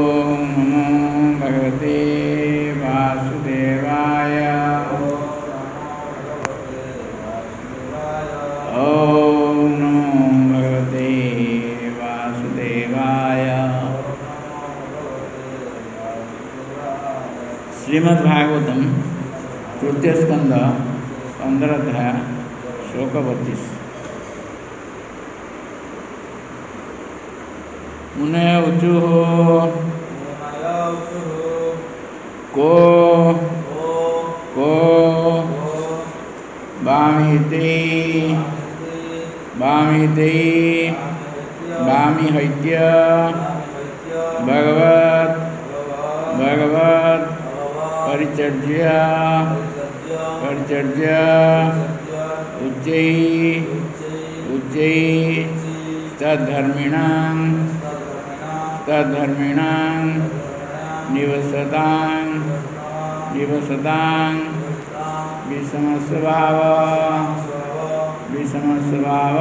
नमो भगवते वासुदेवाय। ओम नमो भगवते वासुदेवाय। श्रीमद्भागवतम तृतीय स्कंद 15 अध्याय श्लोक 32। मुने उचुः को वामिते वामिहैत्य भगवत परिचर्य उच्चैः तद्धर्मिणां निवसतां विषमस्वभाव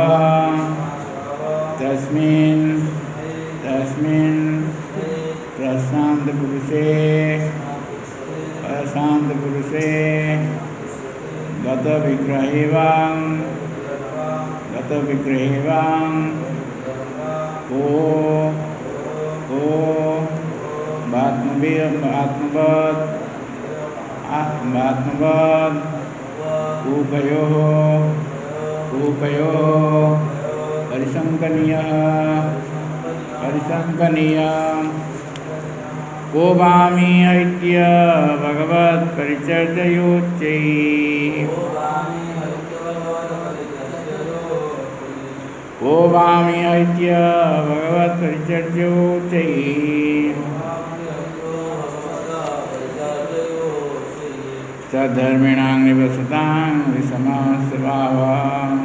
तस्मिन् प्रशांत पुरुषे गत विग्रहेवां को आत्मवद् उभयोः परिशङ्कनीयः को वामिहैत्य भगवत् परिचर्ययोच्चैः को वामिहैत्य भगवत् परिचर्ययोच्चैः सद्धर्मिणां निवसतां विषमस्वभावः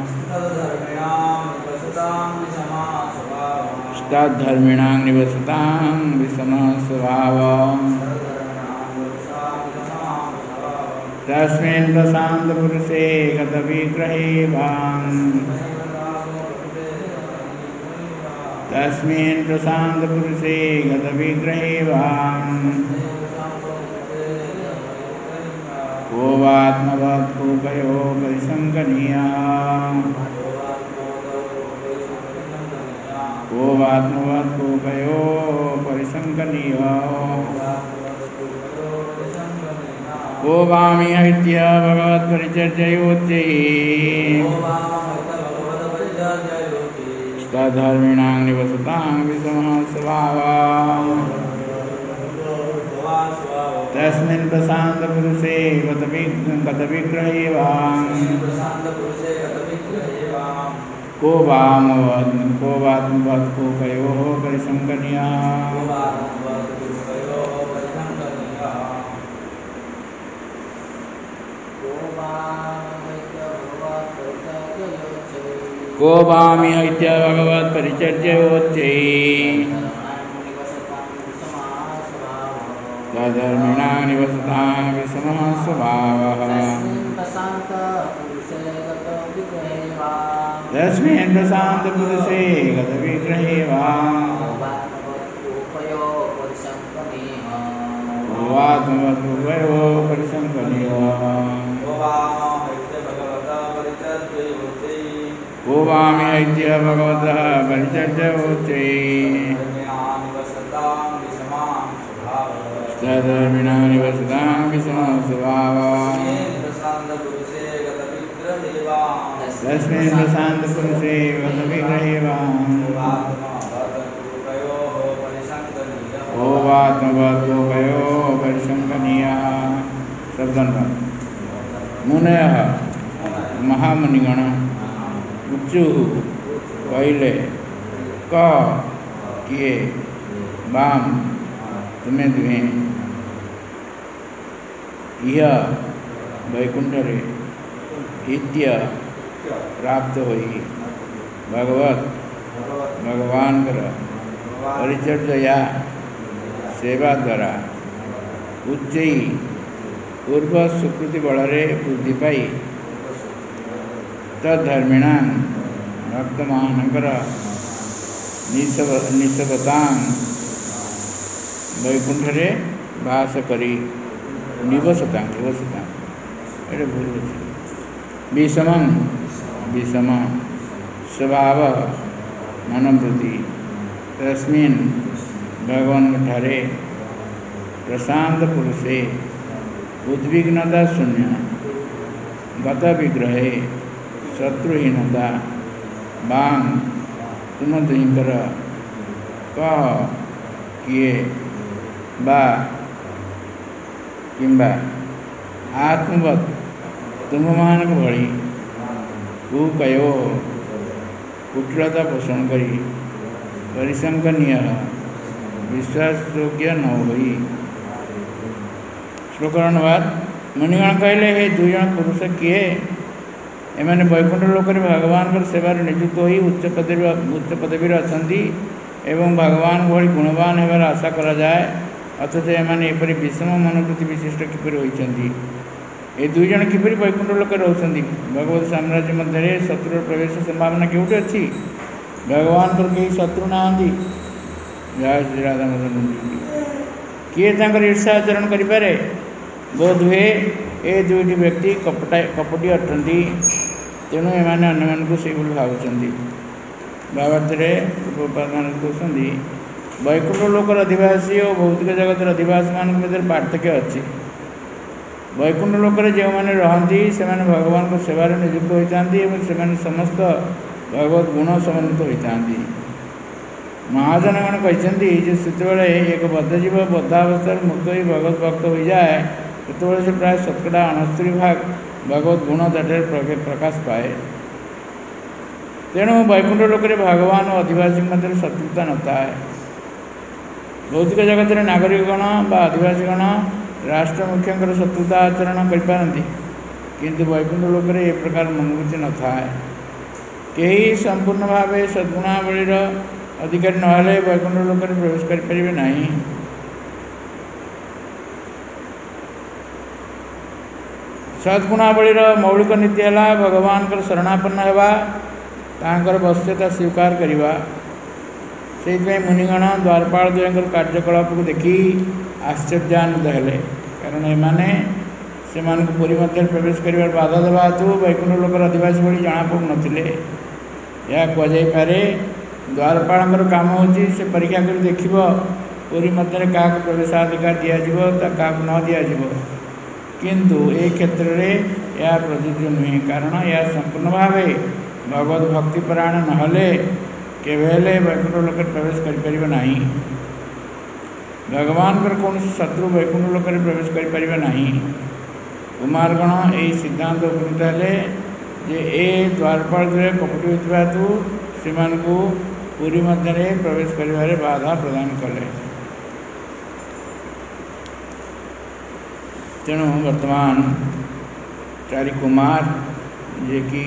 तस्मिन् प्रशांत पुरुषे गत विग्रहेवां को वात्मवत् कूपयो परिशङ्कनीयः को वामिहैत्य भगवत् परिचर्ययोच्चैः तद्धर्मिणां निवसतां विषमस्वभावः तस्मिन् प्रशांत पुरुषे गत विग्रहेवां को वात्मवत् कूपयोः परिशङ्कनीयः को वामिहैत्य भगवत् परिचर्ययोच्चैः तद्धर्मिणां निवसतां विषमस्वभावः तस्मिन् प्रशांत पुरुषे गत विग्रहेवां को वात्मवत् कूपयोः परिशङ्कनीयः को वामिहैत्य भगवतः परिचर्ययोच्चैः तद्धर्मिणां निवसतां विषमस्वभावः तस्मिन् प्रशांत पुरुषे गत विग्रहेवां को वात्मवत् कूपयोः परिशङ्कनीयः। शब्दन्वय मुनयः महामुनिगण उच्चुः कहले किए वाम तुम्हें दुहे यह वैकुंठरे इत्य प्राप्त होई भगवान परिचर्या सेवा द्वारा उच्चई पूर्व सुकृति बଳରେ वृद्धि पाई तद्धर्मिणां भक्तमानकर निसबतां वैकुंठरे बास करी निवसता ये भूल अच्छे विषम विषम स्वभाव मनोवृत्ति तस्मिन् भगवान ठारे प्रशांत पुरुषे उद्विग्नता शून्य गत विग्रहे शत्रुहीनता बांग तुम दुईकर कह किए बा किंबा आत्मवत तुम मान भली कयो कुटिलता पोषण करी परिशंकनीय विश्वासयोग्य न होई। श्लोक अनुवाद मुनिगण कहले हे दुई जन पुरुष किए एमाने वैकुंठ लोक भगवान सेवार नियुक्त होई उच्च पदवी अच्छा एवं भगवान भली गुणवान होबार आशा करा जाए अथच एमाने एपरि विषम मनोवृत्ति विशिष्ट किपरि होइछन्ति। ए दुई जन किपरि वैकुंठ लोक रहउछन्ति। भगवत साम्राज्य मध्य शत्रु प्रवेश संभावना केउठी अछि। भगवान तो कई शत्रु नाहंती। जय श्री राधा मदन किए तांकर ईर्षा आचरण करिपारे। बोध हुए ए दुईटी व्यक्ति कपटी अटंती तेणु एमाने अन्य मानकु सेभली भावुछन्ति। भावार्थरे उपादान कहते वैकुंठ लोकर अधिवासी और भौतिक जगतर अधिवासी मान मध्य पार्थक्य अच्छी। वैकुंठ लोकर जो मैंने रहती से भगवान को सेवार नियुक्त होता से समस्त भगवत गुण समन्वित होता। महाजनगण कहते जिते एक बद्धजीव बद्धावस्था मुक्त हो भगवत भक्त हो जाए तो से प्राय 70-69 भगवत गुण तटे प्रकाश पाए। तेणु वैकुंठ लोक भगवान और अधिवासी मध्य शत्रुता नए। भौतिक जगत नागरिकगण बा आदिवासीगण राष्ट्र मुख्य शत्रुता आचरण करपारती किंतु वैकुंठ लोक ए प्रकार मनोवृत्ति न थाए। कहीं संपूर्ण भाव सद्गुणावलीर अधिकारी नहले वैकुंठ लोक प्रवेश करें नहीं। सद्गुणावलीर मौलिक नीति है भगवान शरणापन्न होगा तांकर वश्यता स्वीकार करवा। से मुनिगण द्वारपाल द्वय कार्यकलाप को देखी आश्चर्यान्वित हेले कारण एमाने से पुरी मध्य प्रवेश कर बाधा देवा हेतु वैकुंठ लोकर अधिवासी भली जना पड़ू नथिले। यह कहुपे द्वारपाल काम होची से परीक्षा कर देखिब पुरी मध्य क्या प्रवेशाधिकार दिज्व क्या न दिज्व किंतु ए क्षेत्र में यह प्रযোज्य नुहे कारण यह संपूर्ण भाव भगवत भक्तिपरायण नहले केवेले वैकुंठ लोक प्रवेश करें नहीं। भगवान कौन शत्रु वैकुंठ लोक प्रवेश करें नहीं। कुमारगण यही सिद्धांत उपनीत हेले जे ए द्वारपाल द्वय कपटी होता हेतु से पुरी मध्य प्रवेश कर बाधा प्रदान कले। तेणु वर्तमान चारि कुमार जे कि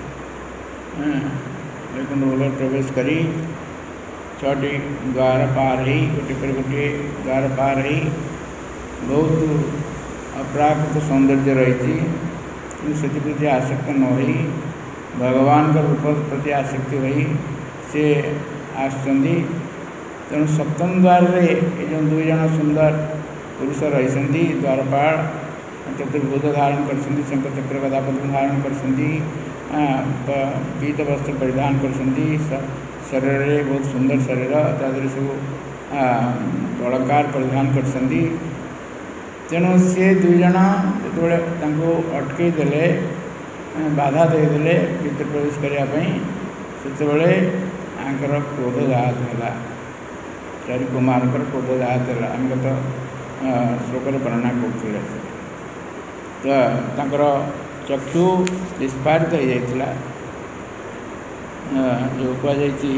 वैकुंठ लोक प्रवेश करी 6टी द्वार पार ही गोटे पर गोटे द्वार पार ही बहुत अप्राकृत सौंदर्य रही से आसक्त न हो भगवान का रूप प्रति आसक्ति रही से आसुँच। तेणु सप्तम द्वार रे ये जो दुई जन सुंदर पुरुष रही द्वारपाल चतुर्भुज धारण कर शंख चक्र गदापद्म धारण कर पीत वस्त्र परिधान कर शरीर में बहुत सुंदर शरीर तादर सब अलंकार परिधान कर। तेणु सी दुई जन जो अटकई देले बाधा देदेले भीतर प्रवेश करने से आंकर क्रोध जात है चारि कुमार क्रोध जात है आम गत श्लोक वर्णना करुले। तो चक्षु विस्फारित हो जाता जो कहुई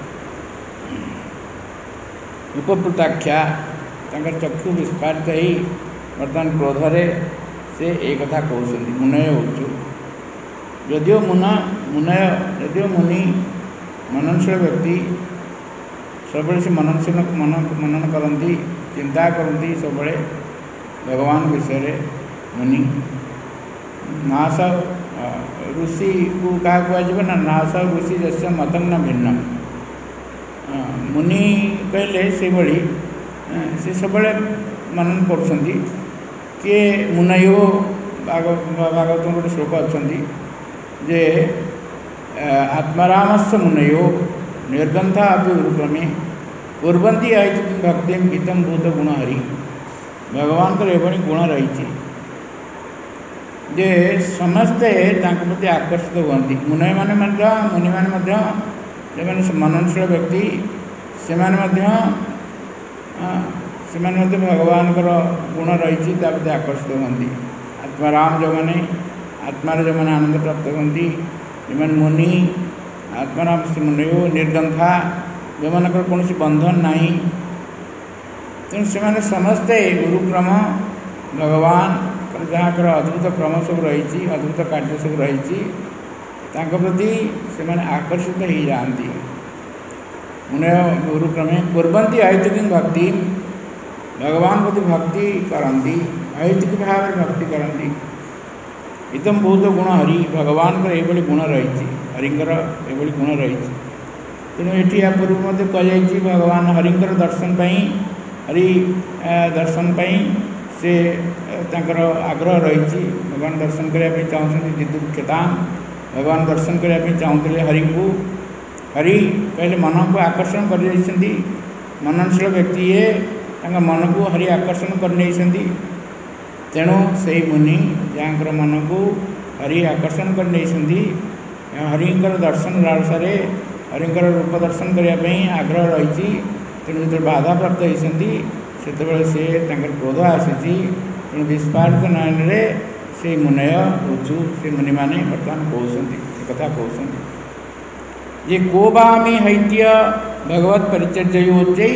उपकृताख्या चक्षु विस्फारित हो बर्तमान क्रोधरे से एक कथा कहते मुनय हो जदिव मुनय जदिव मुनि मननशील व्यक्ति सब से मनन करती चिंता करती सब भगवान विषय मुनि नाश ऋषि को क्या कह ना नाश ऋषि जैसे मतम न भिन्न मुनि कहले से भली से सब मनन कर किए मुनयो भागवत गोटे श्लोक अच्छा जे आत्मारामस्य मुनयो निर्गंथा अभी गुरुक्रमे कुर्वन्ति आयति भक्ति गीतम भूत गुण हरि भगवान को एभली गुण रही जे समस्ते प्रति आकर्षित हुआ मुनि मैंने जो मननशील व्यक्ति से भगवान गुण रही प्रति आकर्षित होती आत्माराम जो मैंने आत्मार जो मैंने आनंद प्राप्त होती जो मुनि आत्माराम से मुनियो निर्गंथा जो मान कौन बंधन ना तेणु से समस्ते गुरुक्रम भगवान जहाँ अद्भुत क्रम सब रही अद्भुत कार्य सब रही प्रति से आकर्षित हो जाती मुनय गुरुक्रमे कुर्वन्ति ऐतिकी भक्ति भगवान प्रति भक्ति करती ऐतिक भाव में भक्ति करती इतम बहुत गुण हरि भगवान को ये गुण रही हरिंकर ये गुण रही तेणु ये या पूर्व कही भगवान हरिंकर दर्शन पर हरि दर्शन पर से आग्रह रही भगवान दर्शन करने चाहते दिदुक्षता भगवान दर्शन करने चाहते हरि को हरि कहले मन को आकर्षण कर मननशील व्यक्ति ये मन को हरि आकर्षण कर तेणु से मुनि जहाँ मन को हरि आकर्षण कर हरिंकर दर्शन लालसा हरिंकर रूप दर्शन करने आग्रह रही तेणु जो बाधा प्राप्त होती से क्रोध आसी तेणु विस्फारित नयन से मुनय ऊचु से मुनि मैंने बर्तमान कहते कथा कहते ये को बामी हैत्य भगवत परिचर्योच्च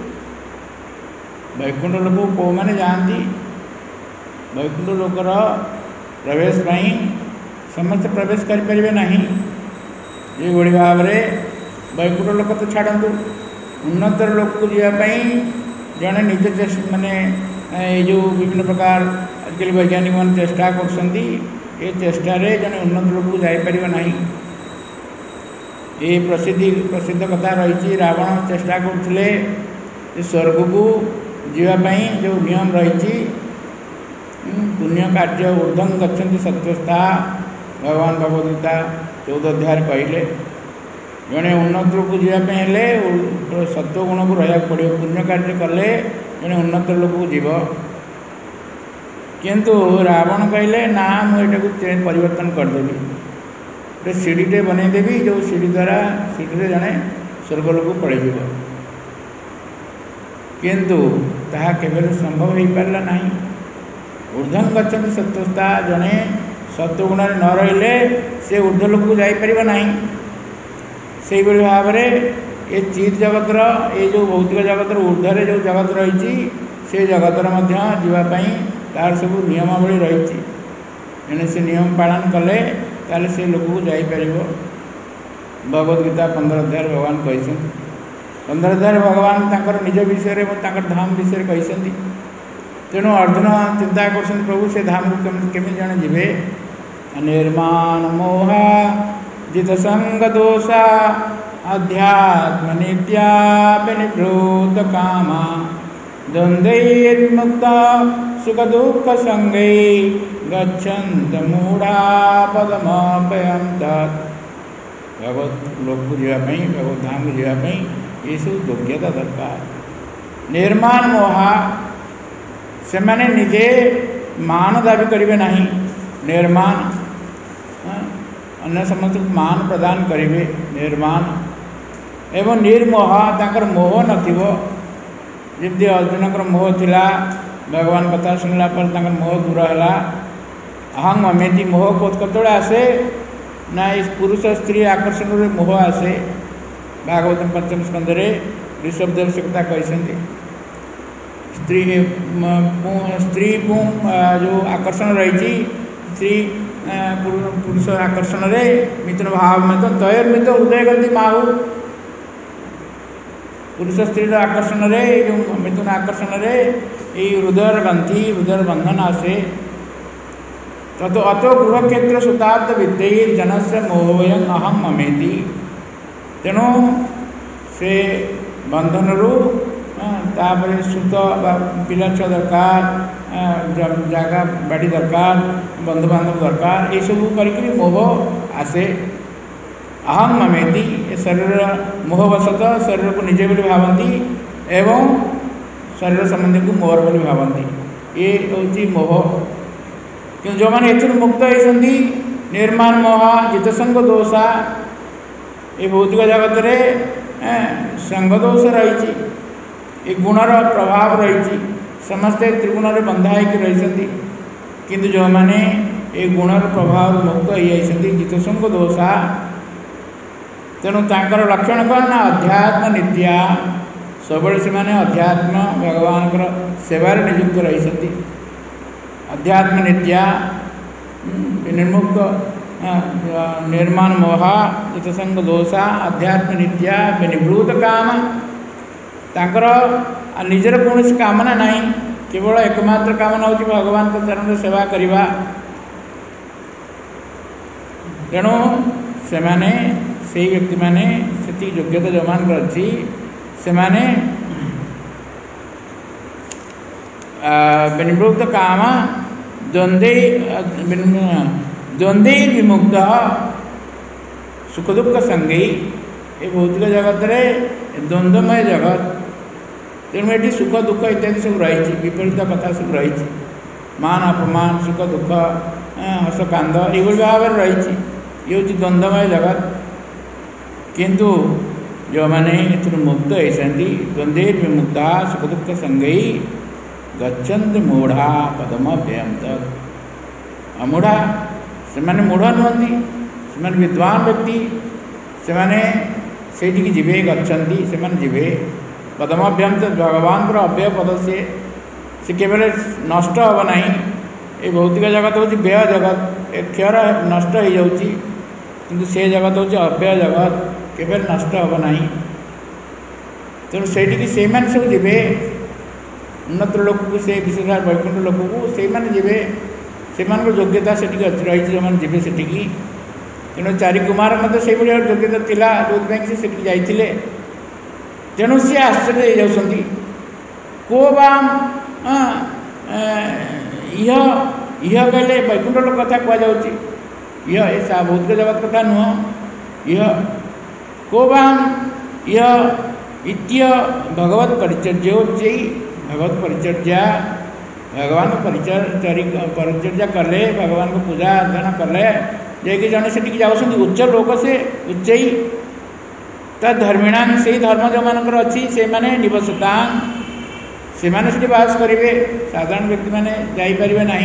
वैकुंठ लोक को मैंने जाती वैकुंठ लोकर प्रवेश समस्त प्रवेश करें ना ये भाव में वैकुंठ लोक तो छाड़ू उन्नतर लोक को जावाई जड़े निज चेष्टा माने ये जो विभिन्न प्रकार आजकल वैज्ञानिक मान चेष्टा कर चेष्टार जड़े उन्नत लोक को जापर ना ये प्रसिद्ध कथा रही रावण चेष्टा करते स्वर्ग को जावाई जो नियम रही पुण्य कार्य ऊर्धम गच्छन्ति सत्वस्था भगवान भगवद्गीता 14 अध्याय कहले जड़े उन्नत लोक को जावाई सत्व गुण को रहा पड़ो पुण्य कार्य कले जड़े उन्नत लोक को जीव किंतु रावण कहले ना मुझे परिवर्तन करदेवी गोटे सीढ़ीटे बनईदेवी जो सीढ़ी द्वारा सीढ़ी जड़े स्वर्गलोक पलैज किंतु ताहा केवल संभव हो पारा ना ऊर्धम गच्छन्ति सत्वस्था जड़े सत्वगुण न रही से ऊर्ध्वलोक को जापर ना से भाव में ये चित जगतर ये जो भौतिक जगतर ऊर्धरे जो जगत रही से जगतर जावाई तार सब नियमावली रही एने से नियम पालन कले ताले से लोक को जापर भगवद्गीता 15 अध्याय भगवान कहते 15 अध्याय भगवान तांकर निज विषय में धाम विषय कहते तेणु अर्जुन चिंता कर प्रभु से धाम को केमी जन जीवे निर्माण मोहा जित संग दोषा अध्यात्म नित्या विनिवृत कामा द्वंद्वैर्मुक्ता सुख दुख संगै गच्छन्त मूढ़ा पदमपयंत भगवत लोक को जावाई भगवत धाम को जावाई ये सब योग्यता दरकार निर्माण मोहा से मैंने निजे मान दाबी करेंगे ना निर्माण अन्य समस्त मान प्रदान करेंगे निर्माण एवं निर्मोह तांकर मोह नथिबो जमी अर्जुन मोह थिला भगवान कथा शुणला पर तांकर मोह दूर है अहं ममेति मोह कतोड़े आसे ना इस पुरुष स्त्री आकर्षण रे मोह आसे भागवत 5म स्कंदे ऋषभदेव से कथा कहते स्त्री जो आकर्षण रही स्त्री पुरुष आकर्षण रे मिथुन भाव में तो तैर्मित हृदय गति माहू पुरुष स्त्री आकर्षण रे जो मिथुन आकर्षण रे हृदय ग्रंथि हृदय बंधन आसे ततो अतो गृहक्षेत्र सुतार्थ विद्यैर जनस्य मोहयं अहं ममेति तेणु से बंधन तापर सुत पिला छुआ दरकार, जगह बाड़ी दरकार, बंधुबांधव दरकार, ये सब करके मोह आसे। अहम ममेति, शरीर मोहवशत शरीर को निजे बोली भावती एवं शरीर संबंधी को मोर बोली भावती, ये हूँ मोह। कि जो मैंने एथुर मुक्त होती निर्माण मोह जितसंग दोषा, ये भौतिक जगत में संग दोष रही, ये गुणर प्रभाव रही, समस्ते त्रिगुण बंधा होती, किंतु जो मैंने ये गुणर प्रभाव मुक्त होती जितसंग दोषा, तेणु तांकर लक्षण कौन ना अध्यात्म नित्या, सब से मैंने अध्यात्म भगवान सेवार नियुक्त रही, अध्यात्म नित्या विनिर्मुक्त निर्माण मोहा जितसंग दोषा अध्यात्म नित्या विनिवृत काम, तांकर निजर कौन कामना नहीं, केवल एकमात्र कामना होची भगवान को चरण सेवा करवा। तेणु से माने से व्यक्ति माने से योग्यता जो मान अच्छी से माने विनिवृत काम द्वंद्वे विमुक्त सुख दुख संगे, ये भौतिक जगत रे द्वंद्वमय जगत, तेणु ये सुख दुख इत्यादि सब रही, विपरीत कथा सब रही, मान अपमान सुख दुख हस कांद ये भाव रही, ये हूँ द्वंद्वमय जगत। किंतु जो मैंने इतने मुक्त होती द्वंद्वे विमुक्ता सुख दुख संगे गच्छन्ति मूढ़ा पदमव्ययम तत्, अमूढ़ा से माने मूढ़ नुहति, से माने विद्वान व्यक्ति से माने सेठी जीवे गच्छन्ति, से माने जीवे पदमव्ययम तत्, भगवान को अव्यय पद से केवल नष्ट हम ना, ये भौतिक जगत हूँ व्यय जगत, क्षर नष्ट हो जाऊँगी, किंतु से जगत हूँ अव्यय जगत, केवल नष्ट हम ना। तेणु सेठी से मैंने सब जीवे उन्नत लोक को, से विशेष वैकुंठ लोक को से मैंने जीवे, से योग्यता से रही जो मैंने जीवे से। तेणु चारि कुमार मत से योग्यता थिला जो से जाइए, तेणु सी आश्चर्य हो जाती को बाम यह कहले वैकुंठ लोक कथा कहुच्छी, यह ऐसा भौतिक जगत कथा नुह, यह को बाम यह इत्य भगवत परिचर्योच्चै, भगवत परिचर्या भगवान को परिचर्या कले, भगवान को पूजा अर्चना कले, जे जड़े से जाऊँ उच्च लोक से उच्च तधर्मीणाम से धर्म जो मान अच्छी से माने निवसता से माने बास करेंगे, साधारण व्यक्ति मैंने जापर ना,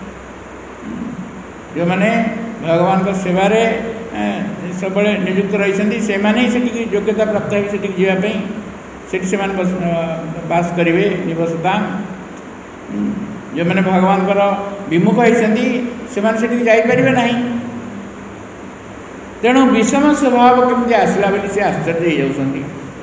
जो मैंने भगवान को सेवारे सब नियुक्त रही से माने से योग्यता प्राप्त है से बास करेंगे निवसता, जो मैंने भगवान विमुख होती से जापर ना। तेणु विषम स्वभाव केमती आसला बोली से आश्चर्य हो जाती,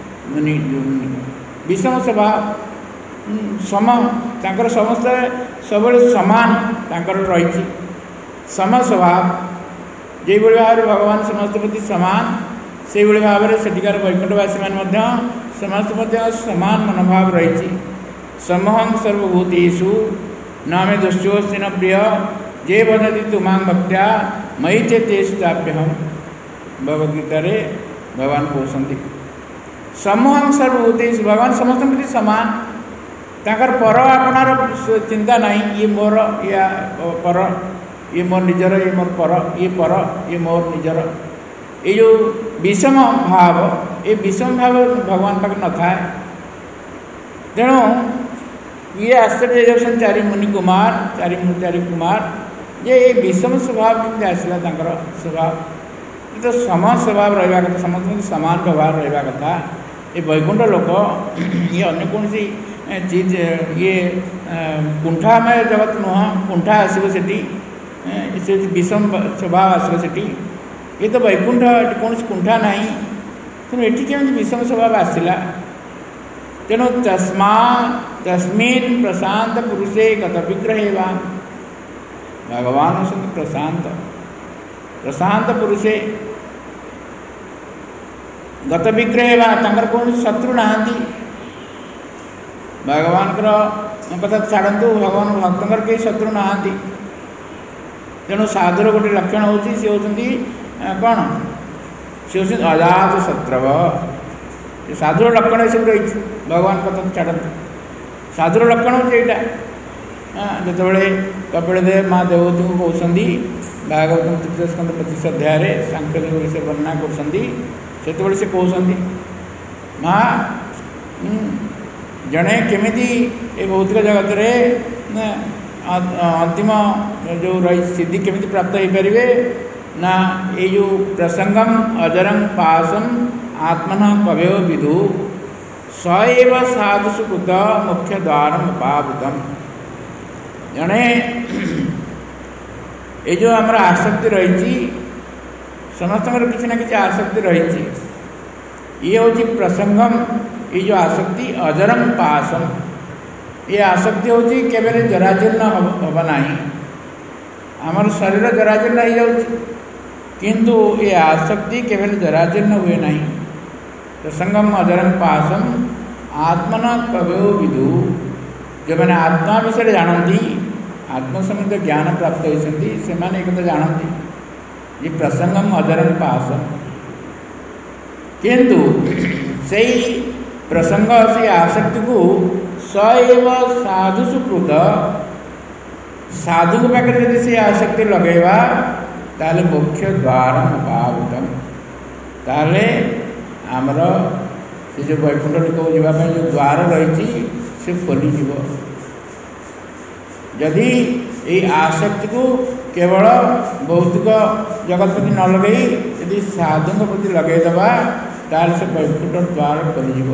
विषम स्वभाव सम तांकर समस्त सब समान तांकर रही, सम स्वभाव जो भाव भगवान समस्त प्रति समान, से भाव में सेठिकार वैकुंठवासी मान समस्त समान मनोभाव रही। समहं सर्वभूतेषु न मे दुष्योस्ति न प्रिय, जे भजति तुमां भक्त्या मयि चेतेषु चाप्यहम्, भगवद्गीता रे भगवान कहते समहं सर्वभूतेषु, भगवान समस्त प्रति समान, ताकर पर आपणार चिंता नहीं, ये मोर या पर, ये मोर निजर, ये मोर पर, ये मोर निजर, ये जो विषम भाव, ये विषम भाव भगवान पाक न था। तेणु ये आश्चर्य जाऊँ चारि मुनि कुमार, चारि कुमार ये विषम स्वभाव केमती आसला स्वभाव, ये तो सम स्वभाव रहा कथा, समस्त समान व्यवहार रहा कथा। ये वैकुंठ लोक ये अन्य कौन सी चीज ये कुंठामय जगत नुह, कुंठा आसो से विषम स्वभाव आसो से, ये तो वैकुंठ कौन कुंठा ना, तेणु ये केमती विषम स्वभाव आसला। तेणु तस्मिन् प्रशांत पुरुषे गत विग्रहे भगवान प्रशांत प्रशांत पुरुषे गत विग्रहे कौन शत्रु नहांती, भगवानଙ୍କର କଥା ଛାଡ଼ନ୍ତୁ, ଭଗବାନ ଭକ୍ତଙ୍କର କେହି ଶତ୍ରୁ ନାହାନ୍ତି। ତେଣୁ ସାଧୁର ଗୋଟେ ଲକ୍ଷଣ ହେଉଛି ସେ ହେଉଛନ୍ତି କ'ଣ, ସେ ହେଉଛନ୍ତି ଅଜାତ ଶତ୍ରବ। ସାଧୁର ଲକ୍ଷଣ ଏସବୁ ରହିଛି। ଭଗବାନ କଥା ଛାଡ଼ନ୍ତୁ, ସାଧୁର ଲକ୍ଷଣ ହେଉଛି ଏଇଟା। ଯେତେବେଳେ କପିଳଦେବ ମା ଦେବତୀଙ୍କୁ କହୁଛନ୍ତି ଭାଗବତ ତୃତୀୟ ସ୍କନ୍ଧ 25 ଅଧ୍ୟାୟରେ ସାଂଖ୍ୟଯୋଗ ବିଷୟରେ ବର୍ଣ୍ଣନା କରୁଛନ୍ତି, ସେତେବେଳେ ସେ କହୁଛନ୍ତି ମା ଜଣେ କେମିତି ଏ ଭୌତିକ ଜଗତରେ ଅନ୍ତିମ ଯେଉଁ ରହିଛି ସିଦ୍ଧି କେମିତି ପ୍ରାପ୍ତ ହେଇପାରିବେ ନା ଏଇ ଯେଉଁ ପ୍ରସଙ୍ଗମ ଅଜରଂ ପାସଂ ଆତ୍ମନଃ କବୟ ବିଦୁ ସଏବ ସାଧୁଷୁ କୃତ ମୁଖ୍ୟ ଦ୍ୱାରମ ଉପାବୃତମ। ଜଣେ ଏ ଯେଉଁ ଆମର ଆସକ୍ତି ରହିଛି, ସମସ୍ତଙ୍କର କିଛି ନା କିଛି ଆସକ୍ତି ରହିଛି। ଇଏ ହେଉଛି ପ୍ରସଙ୍ଗମ, ये जो आसक्ति अजरम पासम, ये आसक्ति होती केवल जराजीर्ण हम ना, आमर शरीर जराजीर्ण हो जाऊँ, किंतु ये आसक्ति केवल जराजीर्ण हुए ना। प्रसंगम अजरम पासम आत्मना कवयो विदु, जो मैंने आत्मा विषय जानती, आत्म संबंध ज्ञान प्राप्त होती से माने एक जानती ये प्रसंगम अजरम पासम, किंतु से प्रसंग से आसक्ति को सएव साधु सुकृत, साधु पाखे यदि से आसक्ति लगेगा ताले मुख्य द्वार उपावृतम, ताले आमर से जो वैकुंठ लोक जावाई जो द्वार रही से खोलीज। यदि ये आसक्ति को केवल भौतिक जगत प्रति न लगे यदि साधु प्रति लगेदेवा ताल से वैकुंठ द्वार खोलीज।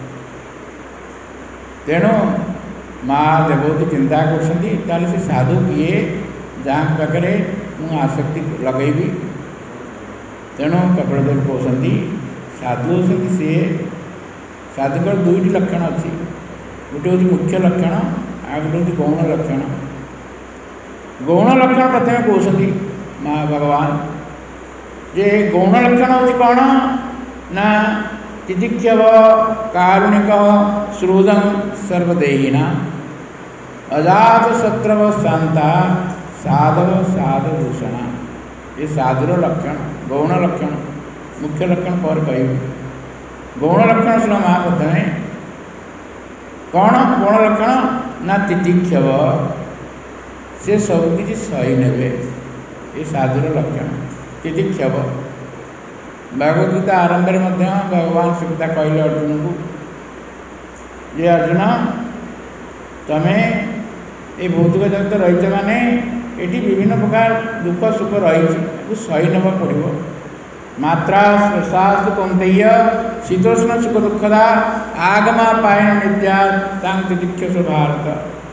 तेणु माँ देवती चिंता कर साधु किए जहाँ पाखे मुझे आसक्ति लगेबी। तेणु कपिलदेव कहते साधु होती सी, साधुकर दुईटी लक्षण अच्छी, गोटे हूँ मुख्य लक्षण आ गोटे हूँ गौण लक्षण। गौण लक्षण प्रथम कहते माँ भगवान जे गौण लक्षण हूँ कौन ना तितिक्षव कारुणिक श्रोदम सर्वदेहिना अजात शत्रव शांता साधव साधुभूषण। ये साधुर लक्षण गौण लक्षण, मुख्य लक्षण पर कह। गौण लक्षण शुण माँ प्रथमे कौन गौण लक्षण ना तितिक्षव, से सबकि सही ने, ये साधुर लक्षण तितिक्षव। भागवत गीता आरंभ में भगवान श्रीगीता कहले अर्जुन को ये अर्जुन तमें ये भौतिक जगत रही माने ये विभिन्न प्रकार दुख सुख रही सही नवा पड़ो। मात्रा स्पर्शास्त कौंतेय शीतोष्ण सुख दुखदा आगमा पायन नित्या तितिक्षसु भारत।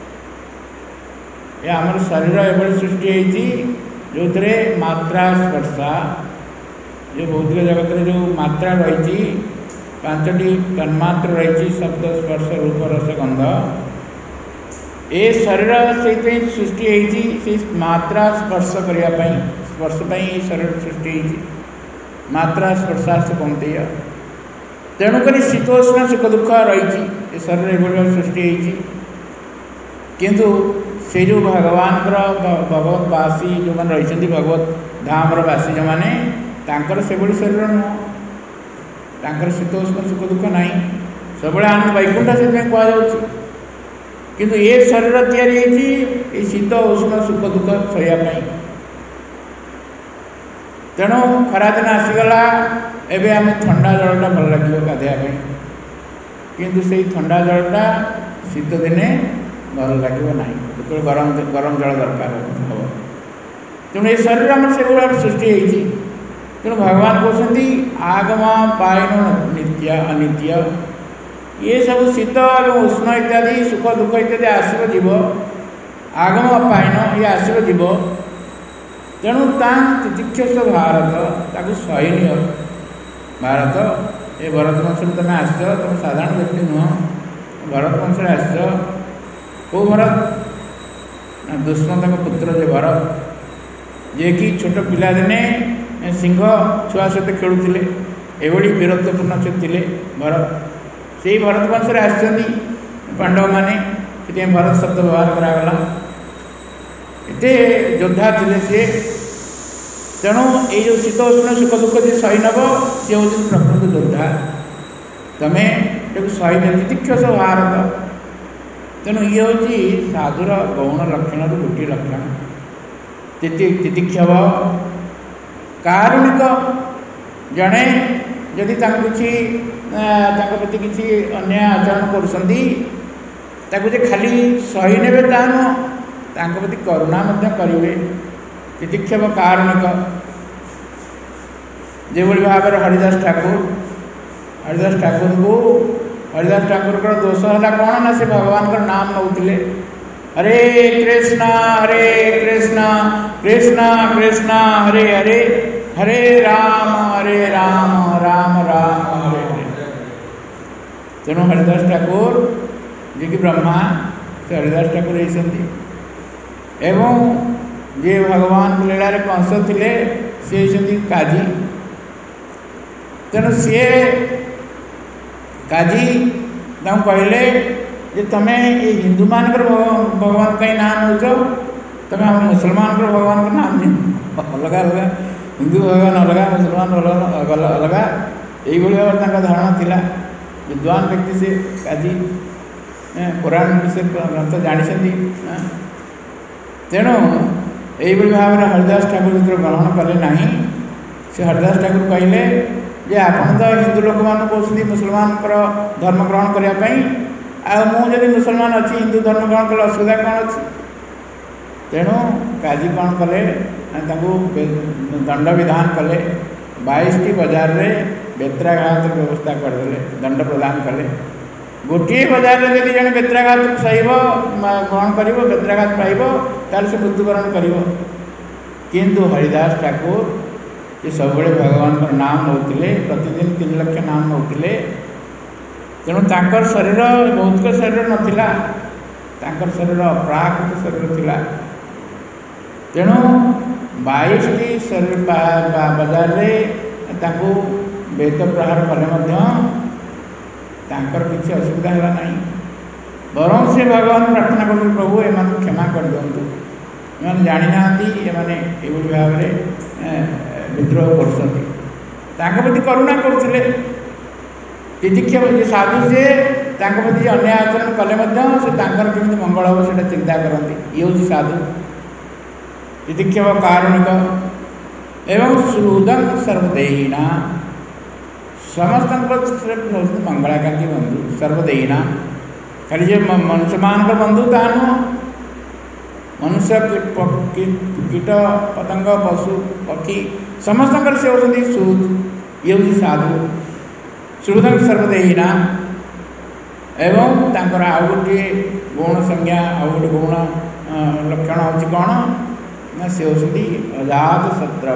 ये आमर शरीर एभली सृष्टि होती जो थे मात्रा स्पर्शा, जो भौतिक जगत में जो मात्रा रही पांचटी तन्मात्र रही शब्द स्पर्श रूप रस गंध, ये शरीर से सृष्टि होती मात्रा स्पर्श करने, स्पर्श ये शरीर सृष्टि होती मात्रा स्पर्शास्त कौंतेय। तेणुक शीतोष्ण सुख दुख रही ये शरीर एभली सृष्टि होती, किंतु से जो भगवान भगवतवासी जो मैंने रही भगवत धाम वासी जो मैंने तांकर से बड़ी शरीर नुह, तांकर शीतोष्ण सुख दुख ना, सब आनंद वैकुंठ से कहुच्छी। किंतु ये शरीर या शीत उष्ण सुख दुख सहायपाई। तेणु खरादिन आसीगला एवं आम ठंडा जलटा भल लगे गाधेवाई, किंतु से ठंडा जलटा शीत दिने भल लगे ना, जो गरम गरम जल दरकार हम। तेणु ये शरीर आम से भाव सृष्टि होती। तेणु भगवान कहते आगम पायन नित्य अनित्य, ये सब शीत और उष्ण इत्यादि सुख दुख इत्यादि आसव जीव, आगम पायन ये आसव जीव। तेणु तितिक्षस भारत ताकू सही निय। भारत ये भरत वंश तुम आस, तुम साधारण व्यक्ति नुह, भरत वंश आस। कौ भरत ना दुष्मंत पुत्र जे भरत, जे कि छोट पिला दिने सिंह छुआ सहित खेलुले, एभली वीरत्वपूर्ण से थे भरत। से भरत वंश पांडव मैंने से भरत शब्द व्यवहार करागला एते योद्धा थे सी तेणु ये जो शीतोष्ण सुख दुख जी सही नब सी हूँ प्रकृत योद्धा तुम्हें सही तितिक्ष भारत तेणु ये हूँ साधुर गौण लक्षण गोटे लक्षण तितिक्षव कारुणिक जड़े जदि किसी प्रति किसी अन्याय आचरण कर खाली सही ने प्रति करुणा करेंगे तितिक्षव कारुणिक जो भाव हरिदास ठाकुर को हरिदास ठाकुर का दोष है कौन ना से भगवान का नाम नौले हरे कृष्णा कृष्णा कृष्णा हरे हरे हरे राम राम राम हरे हरे। तेणु हरिदास ठाकुर जी की ब्रह्मा से हरिदास ठाकुर होती एवं जे भगवान लीला कंस थे सी होती काजी। तेणु सी काजी कहले जे तुम्हें ये हिंदू मान भगवान कहीं नाम नौ तुम्हें हम मुसलमान भगवान का नाम नहीं अलग अलग हिंदू भगवान अलग मुसलमान अलग यही भाव धारणा थिला। विद्वान व्यक्ति से काजी पुराण विषय ग्रंथ जानी तेणु यही भाव में हरिदास ठाकुर जो ग्रहण कले ना से हरिदास ठाकुर कहले जे आपन तो हिंदू लोक मान कहते मुसलमान धर्म ग्रहण करने मुझे मुसलमान अच्छी हिंदू धर्म ग्रहण कले असुविधा कौन अच्छी। तेणु काजी कौन कले दंड विधान कले 22टी बजार में बेत्राघात व्यवस्था करदे दंड प्रदान कले। गोटे बजार में जब जन बेत्राघात सह ग्रहण कर बेत्राघात पाइब ताल से मृत्युवरण कर किंतु हरिदास ठाकुर ये सब भगवान का नाम नौले प्रतिदिन 3 लाख नाम नौले। तेणु तांकर शरीर भौतिक शरीर नथिला शरीर प्राकृत शरीर थिला। तेणु 22टी शरीर बजार में वेद प्रहार कले किसी असुविधा है ना बरं से भगवान प्रार्थना कर प्रभु एम क्षमा कर दिंतु एम जानी ना ये भाव में विद्रोह कर करुणा करुले तितिक्षव जे साधु से प्रति अन्याय आचरण कले केमी मंगल हम से चिंता करती ये हूँ साधु तितिक्षव कारुणिक एवं सुहृदं सर्वदेहिना समस्त मंगलाकांक्षी बंधु सर्वदेहिना खाली जो मनुष्य मान बंधु ता नुह मनुष्य कीट पतंग पशु पक्षी समस्त से होती सुहृद ये हूँ साधु सुहृदं सर्वदेहिना एवं तांकर आउ गोटे गौण संज्ञा आउ गोटे गौण लक्षण हूँ कौन ना से होती अजात शत्रव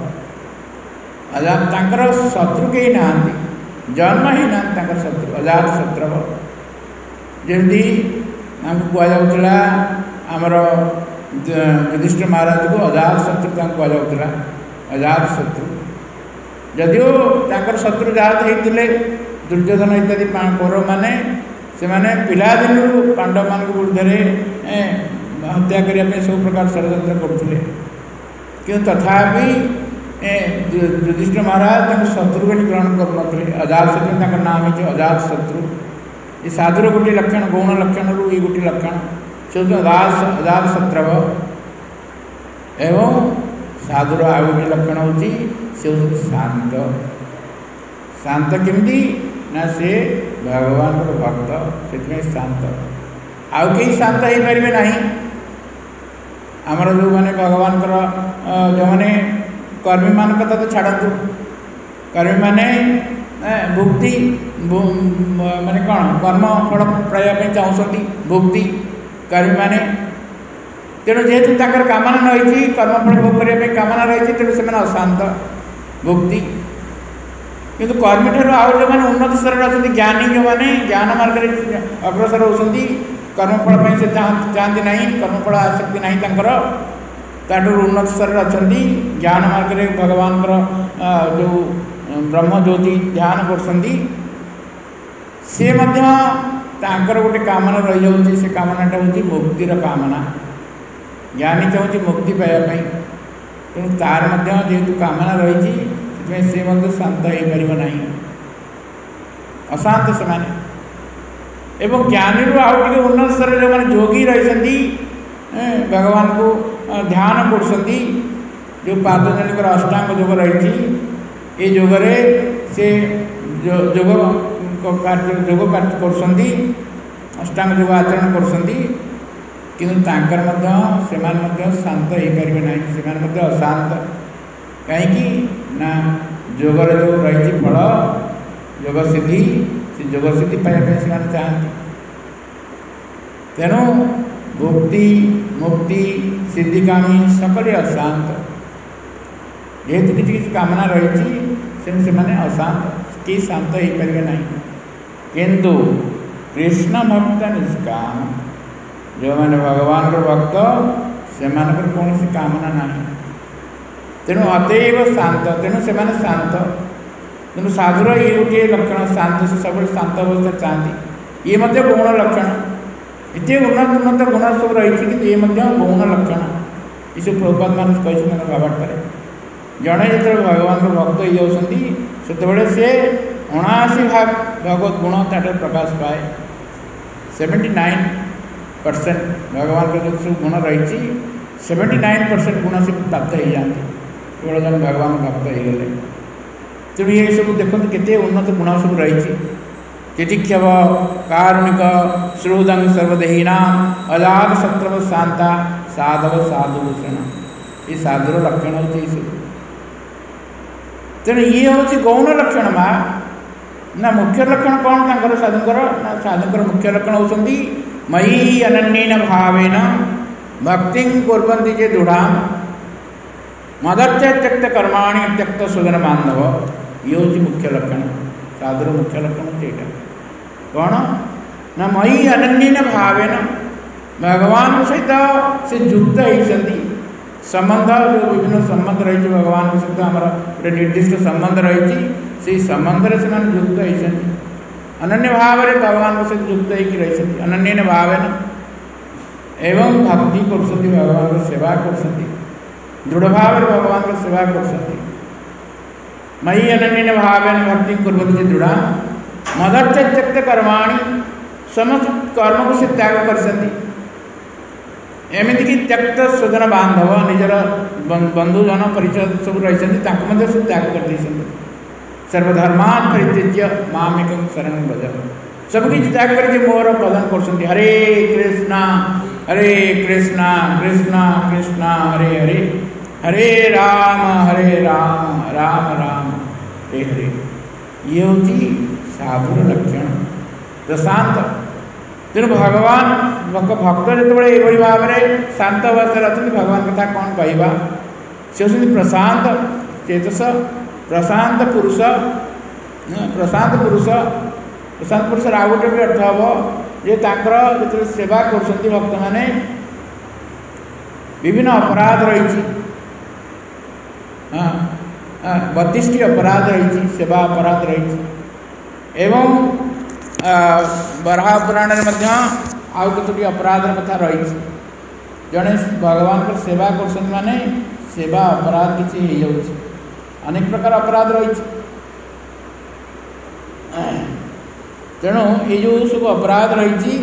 अजात तांकर शत्रु कहीं ना जन्म ही ना शत्रु अजात शत्रव जमी आमको कहुला आमर युधिष्ठिर महाराज को अजात शत्रु कहुला अजात शत्रु जदिओ तांकर शत्रु जात होते दुर्योधन इत्यादि कौरव मैंने से पिलादिन पांडव मान विरुद्ध हत्या करने सब प्रकार षड्यंत्र करते कि तथापि युधिष्ठिर महाराज शत्रु बोली ग्रहण करुन अजात शत्रु नाम है अजात शत्रु ये साधुर गोटे लक्षण गौण लक्षण रू ये गोटे लक्षण से अजात शत्रव एवं साधुर आ गोटे लक्षण होती से शांत शांत केमती ना से भगवान भक्त से शांत आउ कहीं शांत हो पारे ना आमर जो मैंने भगवान जो मैंने कर्मी मान कथा तो छाड़ू कर्मी माने भुक्ति माने कौन कर्म फल पाइबा चाहती भुक्ति कर्मी माने तेणु जेहेतु ताकर कामना रही कर्मफल भोग करने कामना रही तेणु से अशांत भुक्ति किंतु कर्मी ठार आउ जो मैंने उन्नत स्तर अच्छा ज्ञानी जो मैंने ज्ञान मार्ग अग्रसर होती कर्मफल से चाहती ना कर्मफल आसक्ति ना ताठू उन्नत स्तर अच्छा ज्ञान मार्ग भगवान जो ब्रह्म ज्योति ध्यान कर तांकर गोटे कामना रही जाऊँगी से कामनाटा हूँ मुक्तिर कामना ज्ञानी चाहूँगी मुक्ति पाइबापी तेणु तार जेहेतु कामना रही से शांत हो पार ना अशांत से एवं ज्ञानी रू आउ टे उन्नत स्तर जो मैंने जोगी रही भगवान को ध्यान कर जो पातंजलि अष्टांग योग रही ये जोगरे से योग कार्य कर अष्टांग योग आचरण कर किंतु तांकर शांत हो पारे ना से अशांत कहीं ना जोगर जो रही फल योग सिद्धि से योग सिद्धि पाइबा से चाहती तेणु भुक्ति मुक्ति सिद्धिकामी सकले अशांत जेहेतु किसी किसी कामना रही से अशांत कि शांत हो पारे ना किंतु कृष्ण भक्त निष्काम जो मैंने भगवान भक्त से कौन सी कामना ना तेणु अतएव शांत तेणु से शांत तेणु साधुर ये गोटे लक्षण शांत से सब शांत अवस्था चाहती ये गौण लक्षण इतने उन्नत उन्नत गुण सब रही कि ये गौण लक्षण ये सब प्रभुपाद मान कही भावार्थर जड़े जो भगवान भक्त हो जाते से 79 भाग भगवत गुण ताटे प्रकाश पाए 79% भगवान जो सब गुण रही 79% गुण से प्राप्त हो जाती केवल जन भगवान भक्त हो गले तेणु ये सब देखते केते उन्नत गुण सब रही तितिक्षव कारुणिक श्रुहृदंग सर्वदेहीना अजात शत्रु शांता साधव साधुभूषण ये साधुर लक्षण होती सब तेणु ये हूँ गौण लक्षण ना मुख्य लक्षण कौन तांकर साधुकर ना साधुकर मुख्य लक्षण होती मयि अनन्येन भावेन भक्ति कुर्वन्ति जे दृढ़ा मदर्थ त्यक्त कर्माणि त्यक्त सुजन बांधव ये हूँ मुख्य लक्षण साधुर मुख्य लक्षण होता कौन ना मयि अनन्येन भावेन भगवान सहित से युक्त होती संबंध जो विभिन्न संबंध रही भगवान सहित आम गोटे निर्दिष्ट संबंध रही से संबंध से युक्त होती अनन्य भाव में भगवान सहित युक्त होकर रही अनन्य भावेन एवं भक्ति कर भगवान सेवा कर दृढ़ भाव में भगवान सेवा कर मयि अनन्य भावेन भक्ति कुर्वन्ति दृढ़ा मदर्थ त्यक्त कर्माणि समस्त कर्म को से त्याग कर एमती त्यक्त स्वजन बांधव निजर बंधुजन परिचय सब रही सब त्याग कर सर्वधर्मान परित्यज्य मामेकं शरणं व्रज सबकि त्याग करके मोर प्रदान कर हरे कृष्णा कृष्णा कृष्णा हरे हरे हरे राम राम राम हरे हरे ये हूँ साधुर लक्षण प्रशांत तेणु भगवान भक्त जो ये भाव में शांत अवस्था अच्छा भगवान कथा कौन कहवा से हूँ प्रशांत चेतस प्रशांत पुरुष प्रशांत पुरुष आ गोटे भी अर्थ हम जे जो सेवा कर भक्त मैंने विभिन्न अपराध रही 32 अपराध रही सेवा अपराध रही एवं बराह पुराण में आउ कतोटी अपराध कथा रही जड़े भगवान को सेवा कर माने सेवा अपराध किसी हो अनेक प्रकार अपराध रही तेणु ये जो सब अपराध रही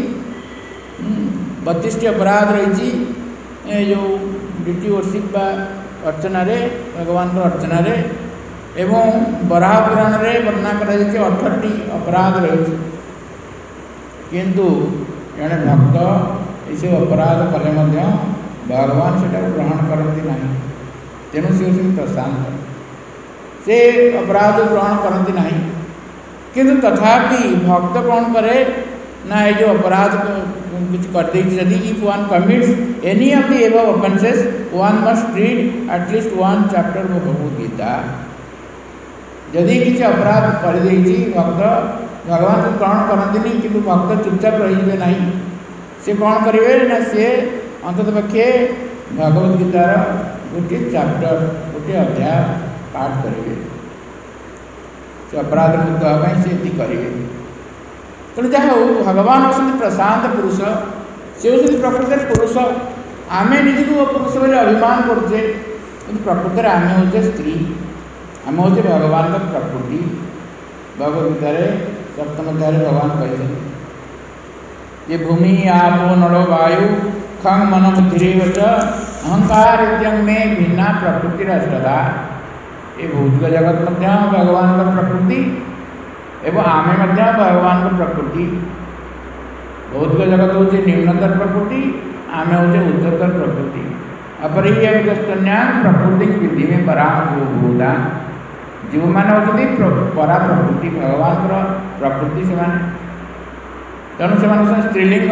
32 अपराध रही जो ड्यूटी वर्शिप अर्चना भगवान अर्चना एवं बराह पुराण में वर्णना कर 18 अपराध रही किंतु जड़े भक्त ये अपराध कले भगवान से ग्रहण करती ना तेणु सी हूँ प्रशांत से अपराध ग्रहण करती ना किंतु तथापि भक्त कौन करे ना ये जो अपराध कुछ करते if one commits any of the above offences one must read at least 1 chapter of Bhagavad Gita यदि किसी अपराध कर भक्त भगवान को ग्रहण करती कि भक्त चुपचाप रही ना सी कौन करेंगे ना सी अंतत पक्षे भगवद गीतार गोटे चैप्टर गोटे अध्याय पाठ करेंगे से अपराध मुक्त हाँपाई से करेंगे तेणु जहाँ हो भगवान होती प्रशांत पुरुष से होती प्रकृति पुरुष आम निजी पुरुष बोले अभिमान करुचे कि प्रकृति आम होचे स्त्री आम होचे भगवान का प्रकृति। भगवद्गीता सप्तम अध्याय भगवान कहते ये भूमि आपो नलो वायु खंग मन बुद्धिरेव च अहंकार में भिन्ना प्रकृति अष्टधा। ये भौतिक जगत मध्य भगवान का प्रकृति एवं आमे मध्य भगवान का प्रकृति। भौतिक जगत हूँ निम्नतर प्रकृति आमे हूँ उच्चतर प्रकृति। अपरियज्ञान प्रकृति विधि में पराभूता जीव मान होती परा प्रकृति भगवान प्रकृति से तेणु से स्त्रीलिंग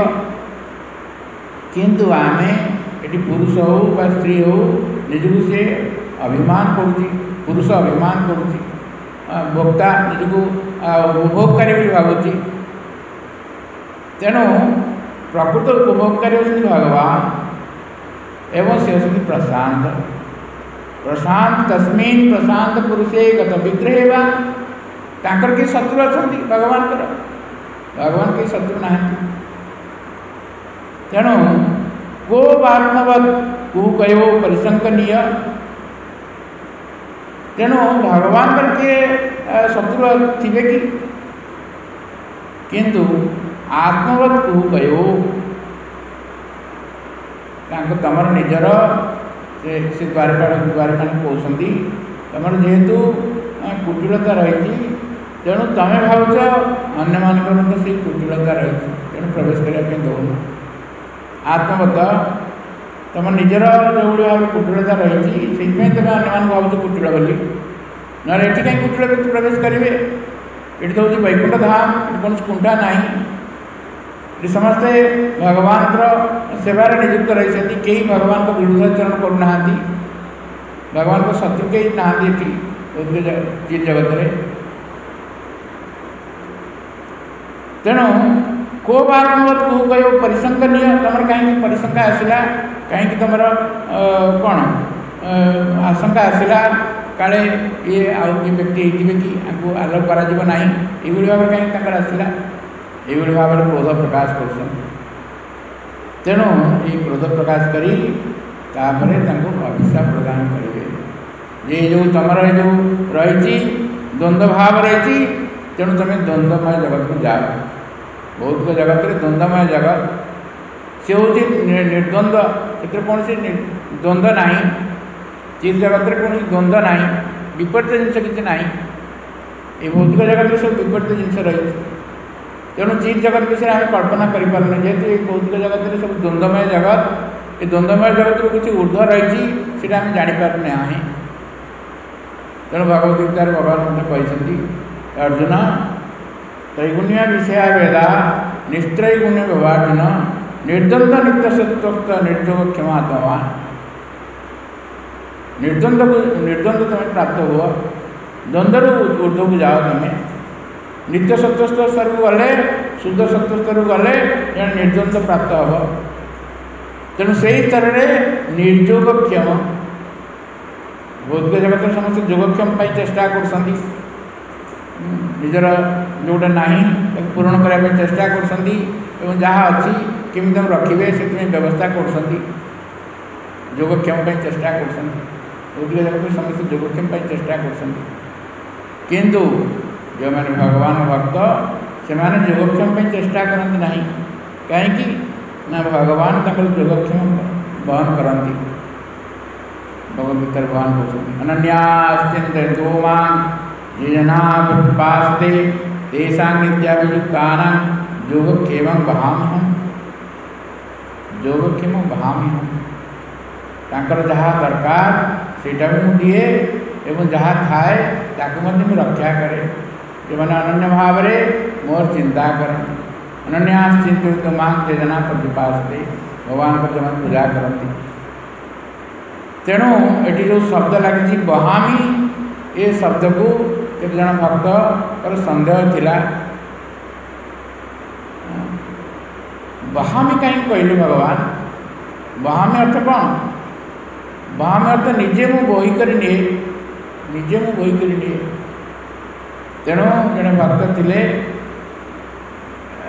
किंतु आमे ये पुरुष हो स्त्री हो निजक से अभिमान करुच्ची पुरुष अभिमान करुच्ची भोक्ता निजक उपभोगकारी भावुची। तेणु प्रकृत उपभोगकारी होती भगवान एवं से होती प्रशांत प्रशांत तस्मिन् प्रशांत पुरुषे गत विग्रह तांकर के शत्रु अच्छा भगवान के शत्रु ना। तेणु को आत्मवत कुकयो परिसंकनीय तेणु भगवान के शत्रु थे कि किंतु आत्मवत कुकयो तमर निजर से द्वारपाल कहते तुम जेहेतु कुटिलता रही तेणु तमें भावुच अन्य मान से कुटिलता रही तेणु प्रवेश करने दौन आत्मवत तुम निजर जो भाव कुटिलता रही से तुम अन्य भावुच कुटिल बोली ना ये कहीं कुटिल व्यक्ति प्रवेश करेंगे ये तो हूँ वैकुंठ धाम ये कौन कुंठा ना ये समस्ते भगवान सेवार नियुक्त रही कई भगवान को विरुद्धाचरण करूना भगवान को शत्रु कई ना जीव जगत में। तेणु को आत्मवत कह परिसंकनीय तुम कहीं परिसंका आसला कहीं तुम कौन आशंका आसला काले ये आउ कि व्यक्ति होते कि आपको आलोक करा ये भाव कहीं आसला ये भाव में क्रोध प्रकाश कर तेणु ये क्रोध प्रकाश करी अभिशाप प्रदान करेंगे ये जो तुम जो रही द्वंद्व भाव रही तेणु तुम द्वंद्वमय जगत को जाओ। भौतिक जगत में द्वंद्वमय जगत से हूँ निर्द्वंद्व से कौन सी द्वंद्व ना चिर जगत में कौन द्वंद्व ना विपरीत जिनस किसी ना ये भौतिक जगत में सब विपरीत जिनस रही तेणु चिर जगत विषय आम कल्पना करें जेहेतु ये भौतिक जगत में सब द्वंद्वमय जगत ये द्वंद्वमय जगत को किसी ऊर्ध्व रही आम जापर ना। तेणु भगवद्गीतार भगवान कहते अर्जुन त्रैगुण्य विषया वेदा निस्त्रैगुण्य व्यवहार्जुन निर्द्वंद नित्यसत्वस्थ निर्जोग क्षमात्मा। निर्द्वंद तुम्हें प्राप्त हुआ द्वंद्व ऊर्ध्व को जाओ तुम्हें नित्य सत्वस्थ स्तर को गले शुद्ध सत्व स्तर को गले निर्द्वंद प्राप्त हम। तेणु से ही तरह निर्जोगक्षम भौतिक जगत समस्त जोगक्षम चेष्टा कर निजर जोटा ना पूरण करने चेष्टा कर जहाँ अच्छी केमी तुम रखिए से व्यवस्था कर जोगक्षम चेष्टा कर भौतिक जगत समस्त जोगक्षम चेष्टा कर किंतु जो मैंने भगवान भक्त से जोगक्षम चेष्टा करती ना कहीं ना भगवान जोगक्षम वहन करती। भगवद्गीता भगवान कहते अनन्याश्चिन्तयन्तो मां ये जनाः उपासते तेषां नित्याभियुक्तानां योगक्षेमं वहाम्यहम्। योगक्षेमं वहाम्यहम् तांकर जहाँ दरकार सेटा भी मुझे दिए एवं जहाँ थाए ताकि मुझे रक्षा करे जो मैंने अनन्य भाव रे मोर चिंता कर अनन्याश्चिन्तयन्तो मां ये जनाः उपासते भगवान को जब पूजा करती। तेणु ये जो शब्द लगी बहामी ये शब्द को एक जन भक्त और संदेह थिला बहामी कहीं कहले भगवान बहामी अर्थ कौन बहामी अर्थ निजे मु बोही कर निए तेणु जड़े भक्त थिले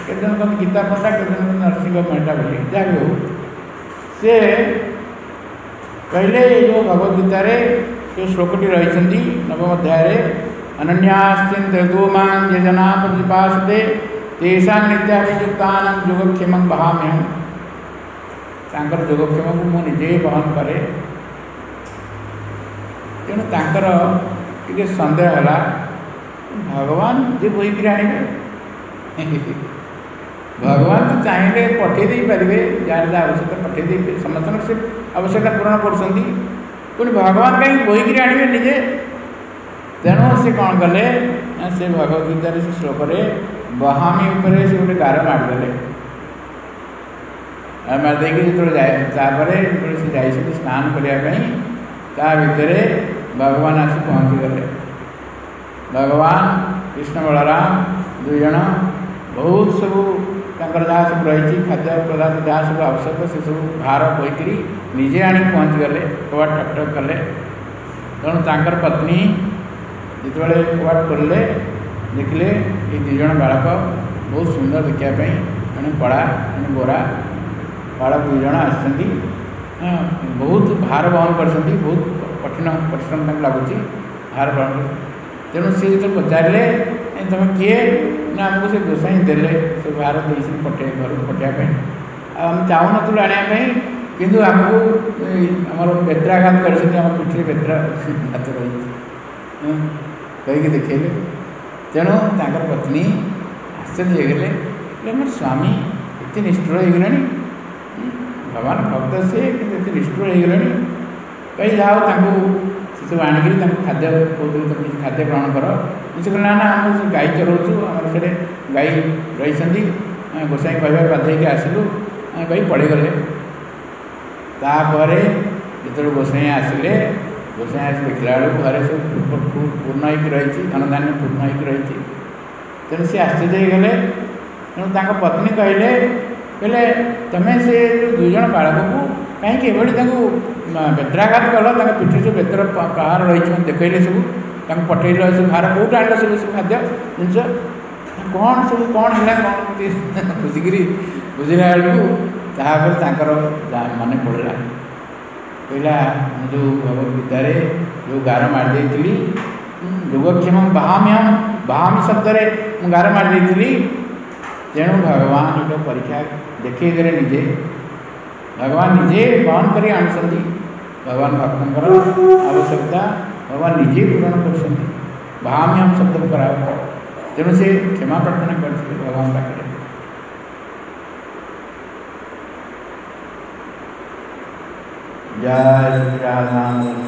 କେତେ ଜଣ କହନ୍ତି ଗୀତା ପଣ୍ଡା, କେତେ ଜଣ କହନ୍ତି ନରସିଂହ ମେହଟା ବୋଲି, ଯାହା ବି ହଉ, ସେ କହିଲେ ଏ ଯେଉଁ ଭଗବଦ୍ ଗୀତାରେ ଯେଉଁ ଶ୍ଲୋକଟି ରହିଛନ୍ତି ନବମ ଅଧ୍ୟାୟରେ, ଅନନ୍ୟାଶ୍ଚିନ୍ତେ ଧୂମାନ୍ ଯେ ଜନା ପ୍ରତିପାସତେ ତେଷାଂ ନିତ୍ୟାଭିଯୁକ୍ତାନାଂ ଯୋଗକ୍ଷେମଂ ବହାମ୍ୟହମ୍। ତାଙ୍କର ଯୋଗକ୍ଷେମକୁ ମୁଁ ନିଜେ ବହନ କରେ। ତେଣୁ ତାଙ୍କର ଟିକେ ସନ୍ଦେହ ହେଲା, ଭଗବାନ ଯେ ବୋହିକିରି ଆଣିବେ, ଭଗବାନ ତ ଚାହିଁଲେ ପଠାଇ ଦେଇପାରିବେ, ଯାହାର ଯାହା ଆବଶ୍ୟକତା ପଠାଇ ଦେଇପାରିବେ, ସମସ୍ତଙ୍କର ସେ ଆବଶ୍ୟକତା ପୂରଣ କରୁଛନ୍ତି, ପୁଣି ଭଗବାନ କାହିଁକି ବୋହିକିରି ଆଣିବେ ନିଜେ? ତେଣୁ ସେ କ'ଣ କଲେ ନା ସେ ଭଗବଦ୍ ଗୀତାରେ ସେ ଶ୍ଲୋକରେ ବହାମି ଉପରେ ସେ ଗୋଟେ ଗାର ମାରିଦେଲେ। ମାରିଦେଇକି ଯେତେବେଳେ ତାପରେ ଯେତେବେଳେ ସେ ଯାଇଛନ୍ତି ସ୍ନାନ କରିବା ପାଇଁ, ତା ଭିତରେ ଭଗବାନ ଆସି ପହଞ୍ଚିଗଲେ। ଭଗବାନ କୃଷ୍ଣ ବଳରାମ ଦୁଇ ଜଣ ବହୁତ ସବୁ ତାଙ୍କର ଯାହା ସବୁ ରହିଛି ଖାଦ୍ୟ ପଦାର୍ଥ ଯାହା ସବୁ ଆବଶ୍ୟକ ସେସବୁ ଭାର ବୋହିକିରି ନିଜେ ଆଣିକି ପହଞ୍ଚିଗଲେ, କବାଟ ଠକ୍ ଠକ୍ କଲେ। ତେଣୁ ତାଙ୍କର ପତ୍ନୀ ଯେତେବେଳେ କବାଟ ଖୋଲିଲେ ଦେଖିଲେ ଏ ଦୁଇ ଜଣ ବାଳକ ବହୁତ ସୁନ୍ଦର ଦେଖିବା ପାଇଁ, ଜଣେ କଳା ଜଣେ ଗୋରା, ବାଳକ ଦୁଇ ଜଣ ଆସିଛନ୍ତି, ବହୁତ ଭାର ବହନ କରିଛନ୍ତି, ବହୁତ କଠିନ ପରିଶ୍ରମ ତାଙ୍କୁ ଲାଗୁଛି ଭାର ବହନ କରି। ତେଣୁ ସେ ଯେତେବେଳେ ପଚାରିଲେ ତୁମେ କିଏ, ନା ଆମକୁ ସେ ଗୋସାଇଁ ଦେଲେ ସେ ଭାର ଦେଇଛନ୍ତି ଘରକୁ ପଠାଇବା ପାଇଁ, ଆଉ ଆମେ ଚାହୁଁନଥିଲୁ ଆଣିବା ପାଇଁ, କିନ୍ତୁ ଆମକୁ ଆମର ବେତ୍ରାଘାତ କରିଛନ୍ତି, ଆମ ପିଠିରେ ବେତ୍ରାଘାତ ରହିଛି କହିକି ଦେଖେଇଲେ। ତେଣୁ ତାଙ୍କର ପତ୍ନୀ ଆଶ୍ଚର୍ଯ୍ୟ ହେଇଗଲେ, ମୋର ସ୍ୱାମୀ ଏତେ ନିଷ୍ଠୁର ହେଇଗଲେଣି, ଭଗବାନ ଭକ୍ତ ସେ କିନ୍ତୁ ଏତେ ନିଷ୍ଠୁର ହେଇଗଲେଣି। କହି ଯାହା ହଉ ତାଙ୍କୁ ସେସବୁ ଆଣିକିରି ତାଙ୍କୁ ଖାଦ୍ୟ କହୁଥିଲେ, ତୁମେ କିଛି ଖାଦ୍ୟ ଗ୍ରହଣ କର। ସେ କହିଲେ ନା ଆମେ ସେ ଗାଈ ଚରାଉଛୁ, ଆମର ସେଠି ଗାଈ ରହିଛନ୍ତି, ଗୋସାଇଁ କହିବାକୁ ବାଧ୍ୟ ହେଇକି ଆସିଲୁ କହି ପଳେଇଗଲେ। ତାପରେ ଯେତେବେଳେ ଗୋସାଇଁ ଆସିଲେ, ଗୋସାଇଁ ଆସି ଦେଖିଲା ବେଳକୁ ଘରେ ସବୁ ପୂର୍ଣ୍ଣ ହେଇକି ରହିଛି, ଧନଧାନ୍ୟ ପୂର୍ଣ୍ଣ ହେଇକି ରହିଛି। ତେଣୁ ସେ ଆଶ୍ଚର୍ଯ୍ୟ ହେଇଗଲେ। ତେଣୁ ତାଙ୍କ ପତ୍ନୀ କହିଲେ ତୁମେ ସେ ଯେଉଁ ଦୁଇ ଜଣ ବାଳକକୁ କାହିଁକି ଏଭଳି ତାଙ୍କୁ ବେତ୍ରାଘାତ କଲ, ତାଙ୍କ ପିଠିରେ ଯେଉଁ ବେତ୍ର ପାହାର ରହିଛି ଦେଖେଇଲେ, ସବୁ ତାଙ୍କୁ ପଠେଇଲ, ସବୁ ଭାର କେଉଁଠୁ ଆଣିଲ, ସବୁ ଖାଦ୍ୟ ଜିନିଷ କ'ଣ ସବୁ କ'ଣ ହେଲା, କ'ଣ ବୁଝିକିରି ବୁଝିଲା ବେଳକୁ ତାପରେ ତାଙ୍କର ମନେ ପଡ଼ିଲା, କହିଲା ମୁଁ ଯେଉଁ ଭଗବଦ୍ ଗୀତାରେ ଯେଉଁ ଗାର ମାରିଦେଇଥିଲି, ଯୋଗକ୍ଷେମଂ ବହାମ୍ୟହମ୍, ବହାମି ଶବ୍ଦରେ ମୁଁ ଗାର ମାରିଦେଇଥିଲି। ତେଣୁ ଭଗବାନ ଗୋଟେ ପରୀକ୍ଷା ଦେଖେଇଦେଲେ ନିଜେ, ଭଗବାନ ନିଜେ ବହନ କରି ଆଣୁଛନ୍ତି, ଭଗବାନ ଭକ୍ତଙ୍କର ଆବଶ୍ୟକତା ଭଗବାନ ନିଜେ ପୂରଣ କରୁଛନ୍ତି, ବହାମ୍ୟହମ୍ ଶବ୍ଦ କରାହବ। ତେଣୁ ସେ କ୍ଷମା ପ୍ରାର୍ଥନା କରିଥିଲେ ଭଗବାନ ପାଖରେ। ଜୟ ରାଧା।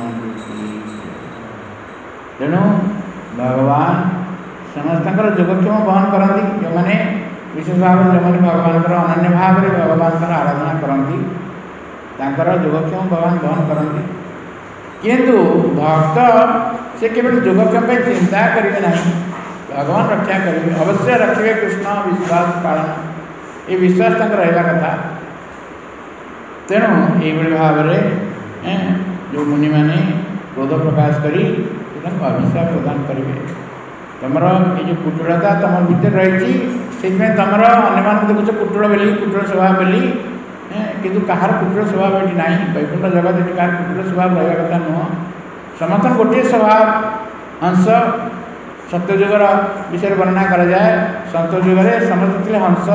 ତେଣୁ ଭଗବାନ ସମସ୍ତଙ୍କର ଯୋଗକ୍ଷେମ ବହନ କରନ୍ତି, ଯେଉଁମାନେ ବିଶେଷ ଭାବରେ ଯେଉଁମାନେ ଭଗବାନଙ୍କର ଅନନ୍ୟ ଭାବରେ ଭଗବାନଙ୍କର ଆରାଧନା କରନ୍ତି, ତାଙ୍କର ଯୋଗକ୍ଷେମ ଭଗବାନ ବହନ କରନ୍ତି। କିନ୍ତୁ ଭକ୍ତ ସେ କେବଳ ଯୋଗକ୍ଷେମ ପାଇଁ ଚିନ୍ତା କରିବେ ନାହିଁ, ଭଗବାନ ରକ୍ଷା କରିବେ, ଅବଶ୍ୟ ରଖିବେ କୃଷ୍ଣ ବିଶ୍ୱାସ ପାଳନ, ଏ ବିଶ୍ୱାସ ତାଙ୍କର ରହିବା କଥା। ତେଣୁ ଏଇଭଳି ଭାବରେ ଯେଉଁ ମୁନିମାନେ କ୍ରୋଧ ପ୍ରକାଶ କରି ତାଙ୍କୁ ଅଭିଶାପ ପ୍ରଦାନ କରିବେ। ତୁମର ଏ ଯେଉଁ କୁଟିଳତା ତୁମ ଭିତରେ ରହିଛି, ସେଥିପାଇଁ ତୁମର ଅନ୍ୟମାନଙ୍କୁ ଦେଖୁଛ କୁଟିଳ ବୋଲି, କୁଟିଳ ସ୍ୱଭାବ ବୋଲି, କିନ୍ତୁ କାହାର କୁଟିଳ ସ୍ୱଭାବ ଏଠି ନାହିଁ। ବୈକୁଣ୍ଠ ଜଗତ ଏଠି କାହାର କୁଟିଳ ସ୍ୱଭାବ ରହିବା କଥା ନୁହଁ। ସମସ୍ତଙ୍କର ଗୋଟିଏ ସ୍ୱଭାବ ହଂସ। ସତ୍ୟଯୁଗର ବିଷୟରେ ବର୍ଣ୍ଣନା କରାଯାଏ, ସତ୍ୟଯୁଗରେ ସମସ୍ତେ ଥିଲେ ହଂସ।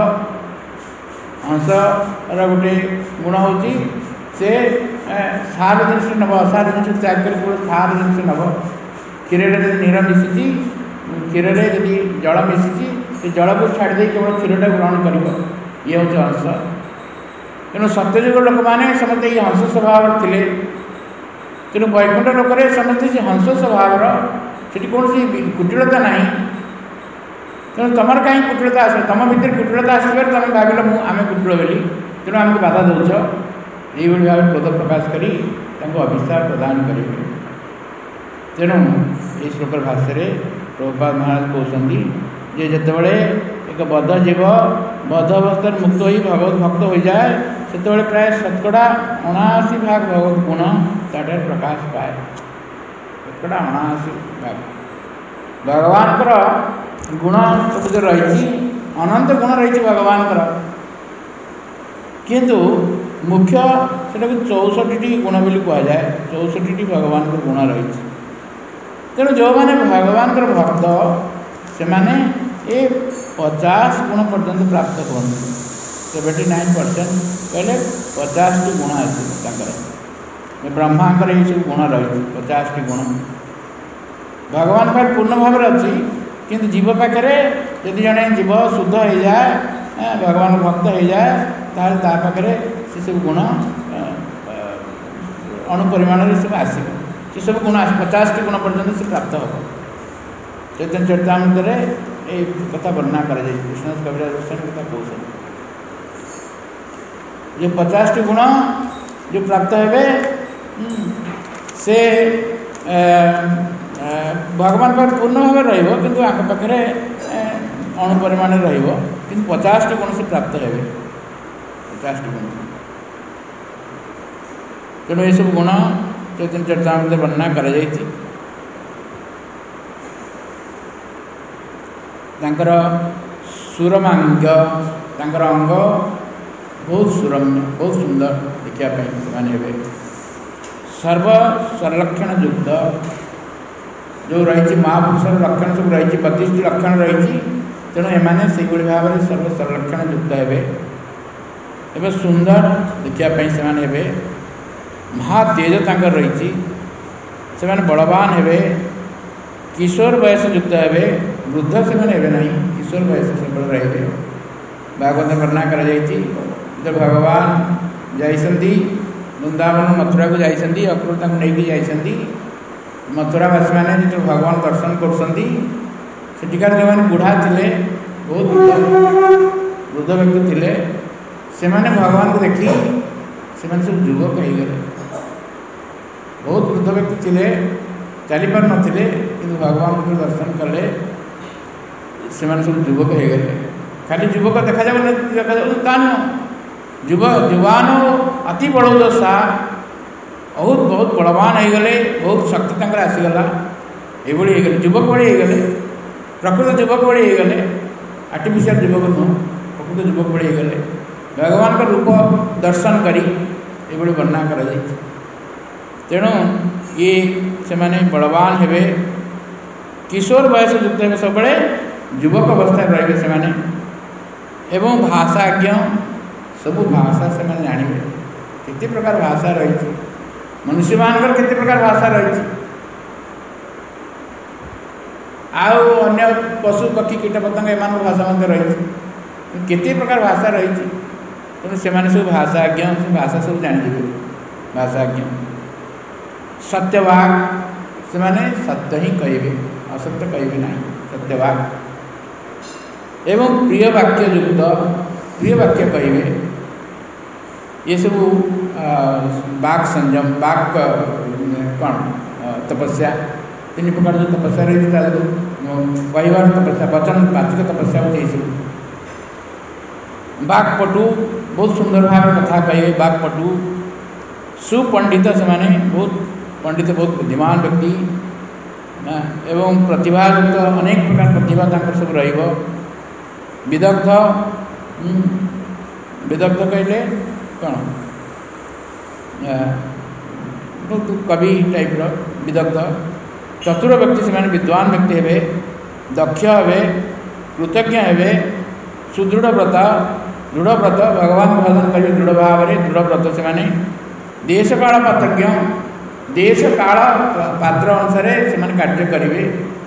ହଂସର ଗୋଟେ ଗୁଣ ହେଉଛି ସେ ସାର ଜିନିଷ ନେବ, ଅସାର ଜିନିଷ ତ୍ୟାଗ କରି କେବଳ ସାର ଜିନିଷ ନେବ। କ୍ଷୀରରେ ଯଦି ନୀର ମିଶିଛି, କ୍ଷୀରରେ ଯଦି ଜଳ ମିଶିଛି, ସେ ଜଳକୁ ଛାଡ଼ିଦେଇ କେବଳ କ୍ଷୀରଟାକୁ ଗ୍ରହଣ କରିବ, ଇଏ ହେଉଛି ହଂସ। ତେଣୁ ସତ୍ୟଯୁଗ ଲୋକମାନେ ସମସ୍ତେ ଏଇ ହଂସ ସ୍ୱଭାବର ଥିଲେ। ତେଣୁ ବୈକୁଣ୍ଠ ଲୋକରେ ସମସ୍ତେ ସେ ହଂସ ସ୍ୱଭାବର, ସେଠି କୌଣସି କୁଟିଳତା ନାହିଁ। ତେଣୁ ତୁମର କାହିଁକି କୁଟିଳତା ଆସିବ, ତୁମ ଭିତରେ କୁଟିଳତା ଆସିବାରେ ତୁମେ ଭାବିଲ ଆମେ କୁଟିଳ ବୋଲି, ତେଣୁ ଆମକୁ ବାଧା ଦେଉଛ। ଏଇଭଳି ଭାବରେ କ୍ରୋଧ ପ୍ରକାଶ କରି ତାଙ୍କୁ ଅଭିଶାପ ପ୍ରଦାନ କରିବେ। ତେଣୁ ଏହି ଶ୍ଲୋକର ଭାଷ୍ୟରେ ପ୍ରଭୁପାଦ ମହାରାଜ କହୁଛନ୍ତି ଯେ ଯେତେବେଳେ ଏକ ବଦ୍ଧ ଜୀବ ବଦ୍ଧ ଅବସ୍ଥାରେ ମୁକ୍ତ ହୋଇ ଭଗବତ ଭକ୍ତ ହୋଇଯାଏ, ସେତେବେଳେ ପ୍ରାୟ 80% ଭଗବତ ଗୁଣ ତା'ଠାରେ ପ୍ରକାଶ ପାଏ। 80% ଭଗବାନଙ୍କର ଗୁଣ ସବୁ ଯେଉଁ ରହିଛି अनंत गुण रही भगवान किंतु मुख्य से 64टी गुण बोली कहुए 64टी भगवान गुण रही तेणु जो मैंने भगवान भक्त से माने ये 50 गुण पर्यंत प्राप्त करते 79% कहले 50टी गुण आसकर ब्रह्मांकर ये सब गुण रही 50टी गुण भगवान पाखे पूर्ण भाव अच्छी किंतु जीव पाखे यदि जड़े जीव शुद्ध हो जाए भगवान भक्त हो जाए ताल ता पाखे से सब गुण अणुपरिमाण सब आसो से सब गुण 50टी गुण पर्यंत से प्राप्त हो चैतन्य चरितामृत ये कथा वर्णना कर कृष्ण कविराज गोस्वामी कथा कहते जो 50टी गुण जो प्राप्त हे से भगवान पर पूर्ण भाव रही आखपाखे अणुपरिमाण रही 50टी गुण से प्राप्त हे 50टी गुण तेणु ये सब गुण चैतन्य चरितामृत वर्णना कर सुरमांग अंग बहुत सुरम्य बहुत सुंदर देखापी सर्व संरक्षण युक्त जो रही महापुरुषर लक्षण सब रही 32टी लक्षण रही तेणु एमाने से भाव में सर्व संरक्षण युक्त हे सुंदर देखापी से महातेज तंकर रही से बलवान हे किशोर वयस युक्त हे वृद्ध से ना किशोर वयस सब रहे भागवत वर्णना कर भगवान जाइसंती वृंदावन मथुरा को जाइसंती अक्रूर नहीं जाइसंती मथुरावासी मैंने जो भगवान दर्शन कर जो मैंने बुढ़ा थे बहुत वृद्ध व्यक्ति थे से मैंने भगवान को देखी से सब युवक हो गए बहुत वृद्ध व्यक्ति थे चली पार नथिले कि भगवान को दर्शन कले से सब युवक हो गए खाली युवक देखा ता युवान अति बड़ोदशा बहुत बहुत बलवान हो गले बहुत शक्ति आसीगला ये युवक भाई गले प्रकृत युवक भाई गले आर्टिफिशियल युवक नुह प्रकृत युवक भाई गले भगवान का रूप दर्शन करी ये वर्णना कर तेणु ये से माने बलवान हे किशोर वयस युक्त हे सब युवक अवस्था रहे से माने एवं भाषाज्ञ सब भाषा से मैंने जानवे केते प्रकार भाषा रही मनुष्य मानकर केते प्रकार भाषा रही अन्य पशु पक्षी कीट पतंग एम भाषा रही केते प्रकार भाषा रही तेणु से सब भाषाज्ञ से भाषा सब जानवे भाषाज्ञ सत्यवाग से माने सत्य ही कहे असत्य कहे ना सत्यवाग एवं प्रिय वाक्य युक्त प्रिय वाक्य कहे ये सब बाक संयम बाक कौन तपस्या 3 प्रकार जो तपस्या रही कहवार तपस्या वचन वाचिक तपस्या होती सब बाकपटु बहुत सुंदर भाव कथा कहे बाकपटु सुपंडित से माने बहुत पंडित बहुत बुद्धिमान व्यक्ति एवं प्रतिभायुक्त अनेक प्रकार प्रतिभा सब रही विदग्ध विदग्ध कहले कौन कवि टाइप विदग्ध चतुर व्यक्ति से विद्वान व्यक्ति हे दक्ष हे कृतज्ञ हे सुदृढ़व्रत दृढ़व्रत भगवान को भजन करेंगे दृढ़ भाव में दृढ़व्रत से देश काल पात्रज्ञ देश काल पात्र अनुसार से कार्य करेंगे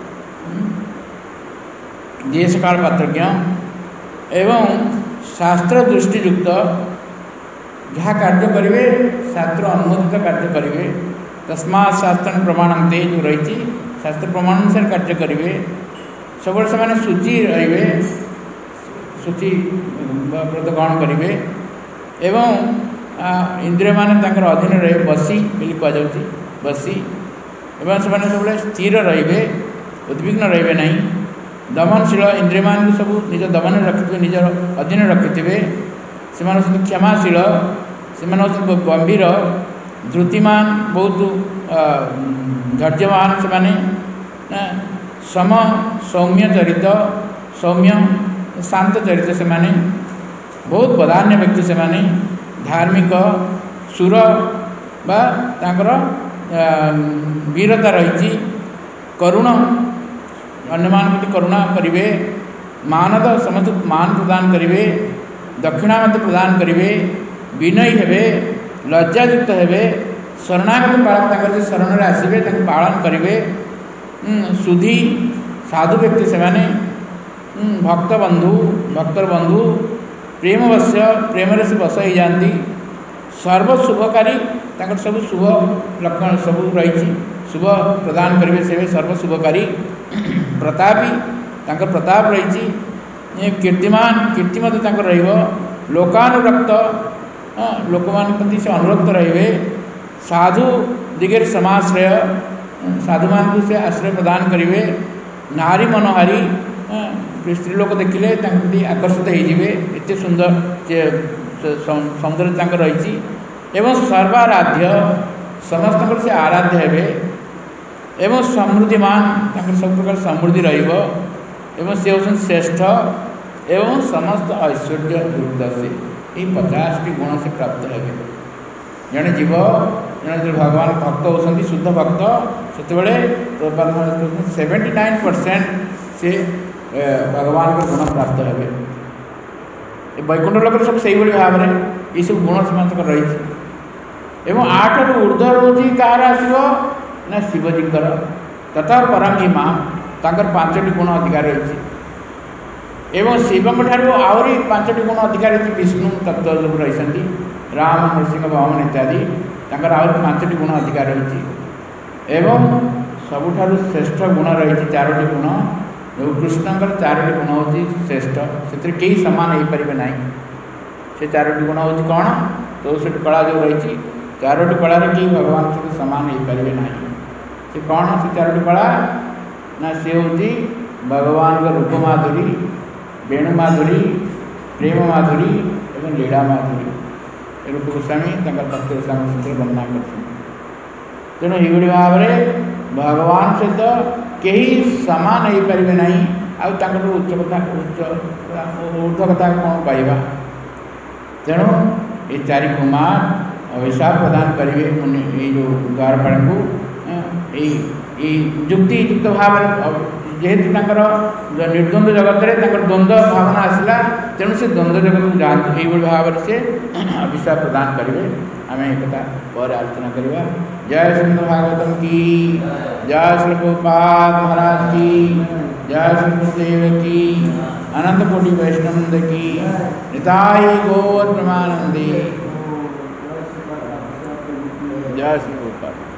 देश काल पात्रज्ञ एवं शास्त्र दृष्टियुक्त जहाँ कार्य करेंगे शास्त्र अनुमोदित कार्य करेंगे तस्मा शास्त्र प्रमाणंते जो रही शास्त्र प्रमाण अनुसार कार्य करेंगे सब से सूचि रे सूचि व्रत ग्रहण करेंगे एवं इंद्रिय मान अधीन रहे बसी बोली कहुच्छी बसी एवं से सब स्थिर रे उद्विग्न रे ना दमनशील इंद्रिय मान सब निज दमन रखिथे निज अधीन रखिथे से क्षमाशील से गंभीर धृतिमान बहुत धैर्यवान से सम सौम्य चरित सौम्य शांत चरित से बहुत बदान्य व्यक्ति से धार्मिक सुर बा तांकर वीरता रही करुण अन्यमान प्रति करुणा करेंगे मानद समस्त मान प्रदान करेंगे दक्षिणा मत प्रदान करेंगे विनयी हेबे लज्जायुक्त हेबे शरणागत पालक शरण में आसवे पालन करेंगे सुधी साधु व्यक्ति से भक्त बंधु भक्तर बंधु प्रेमवश्य प्रेम से बस हो जाती सर्वशुभकारी सब शुभ लक्षण सब रही शुभ प्रदान करेंगे से सर्वशुभकारी प्रतापी प्रताप रही कीर्तिमान कीर्तिमत लोकानुरक्त लोक मान प्रति से अनुरक्त रे साधु दिगेर समाश्रय साधु मान से आश्रय प्रदान करेंगे नारी मनोहारी स्त्री लोक देखिले आकर्षित होते एत सुंदर सौंदर्य रही एवं सर्वाराध्य समस्त से आराध्य हे एवं समृद्धिमान सब प्रकार समृद्धि एवं से होती श्रेष्ठ एवं समस्त ऐश्वर्य युक्त से ये 50 गुण से प्राप्त है जड़े जीव जड़े भगवान भक्त होती शुद्ध भक्त से 79% से भगवान का गुण प्राप्त है वैकुंठ लोक सब से भाव में ये सब गुण से रही एवं 8 रु ऊर्ध्व रोजी कहार आसो ना शिवजी तथा परंगी माँ ताकर 5टी गुण अधिकार रही एवं शिवों ठार आहरी 5टी गुण अधिकार रही विष्णु तत्व सब रही राम नृसिंह वामन इत्यादि आहरी 5टी गुण अधिकार रही एवं सबुठारु श्रेष्ठ गुण रही 4टी गुण जो कृष्णकर 4टी गुण होती श्रेष्ठ से कई सामान हो पारे ना से 4टी गुण हूँ कौन 64 कला जो रही 4टी कलार कई भगवान सहित सामान हो पारे ना से कौन से 4टी कला ना सी हूँ भगवान का रूप माधुरी वेणु माधुरी प्रेम माधुरी एवं लीला माधुरी रूप गोस्वामी तत्व गोस्वामी सूत्र वर्णना कर तेणु ये भाव में भगवान सहित कई सामान हो पारे ना उच्च कथा ऊर्ध्व कथा कौन पाइबा तेणु ये 4 कुमार अभिशाप प्रदान करेंगे ये जो द्वारपाल को युक्ति युक्त भाव जेहेतु निर्द्वंद जगत में द्वंद्व भावना आसला तेणु से द्वंद्व जगत को जाती ये भाव से अभिशाप प्रदान करेंगे आम एक पर आलोचना करवा जय श्रीमद भागवतम की जय श्री गोपाल महाराज की जय श्री गुरुदेव की अनंत कोटि वैष्णव की निताई गौर प्रमानंदे जय श्री गोपाल।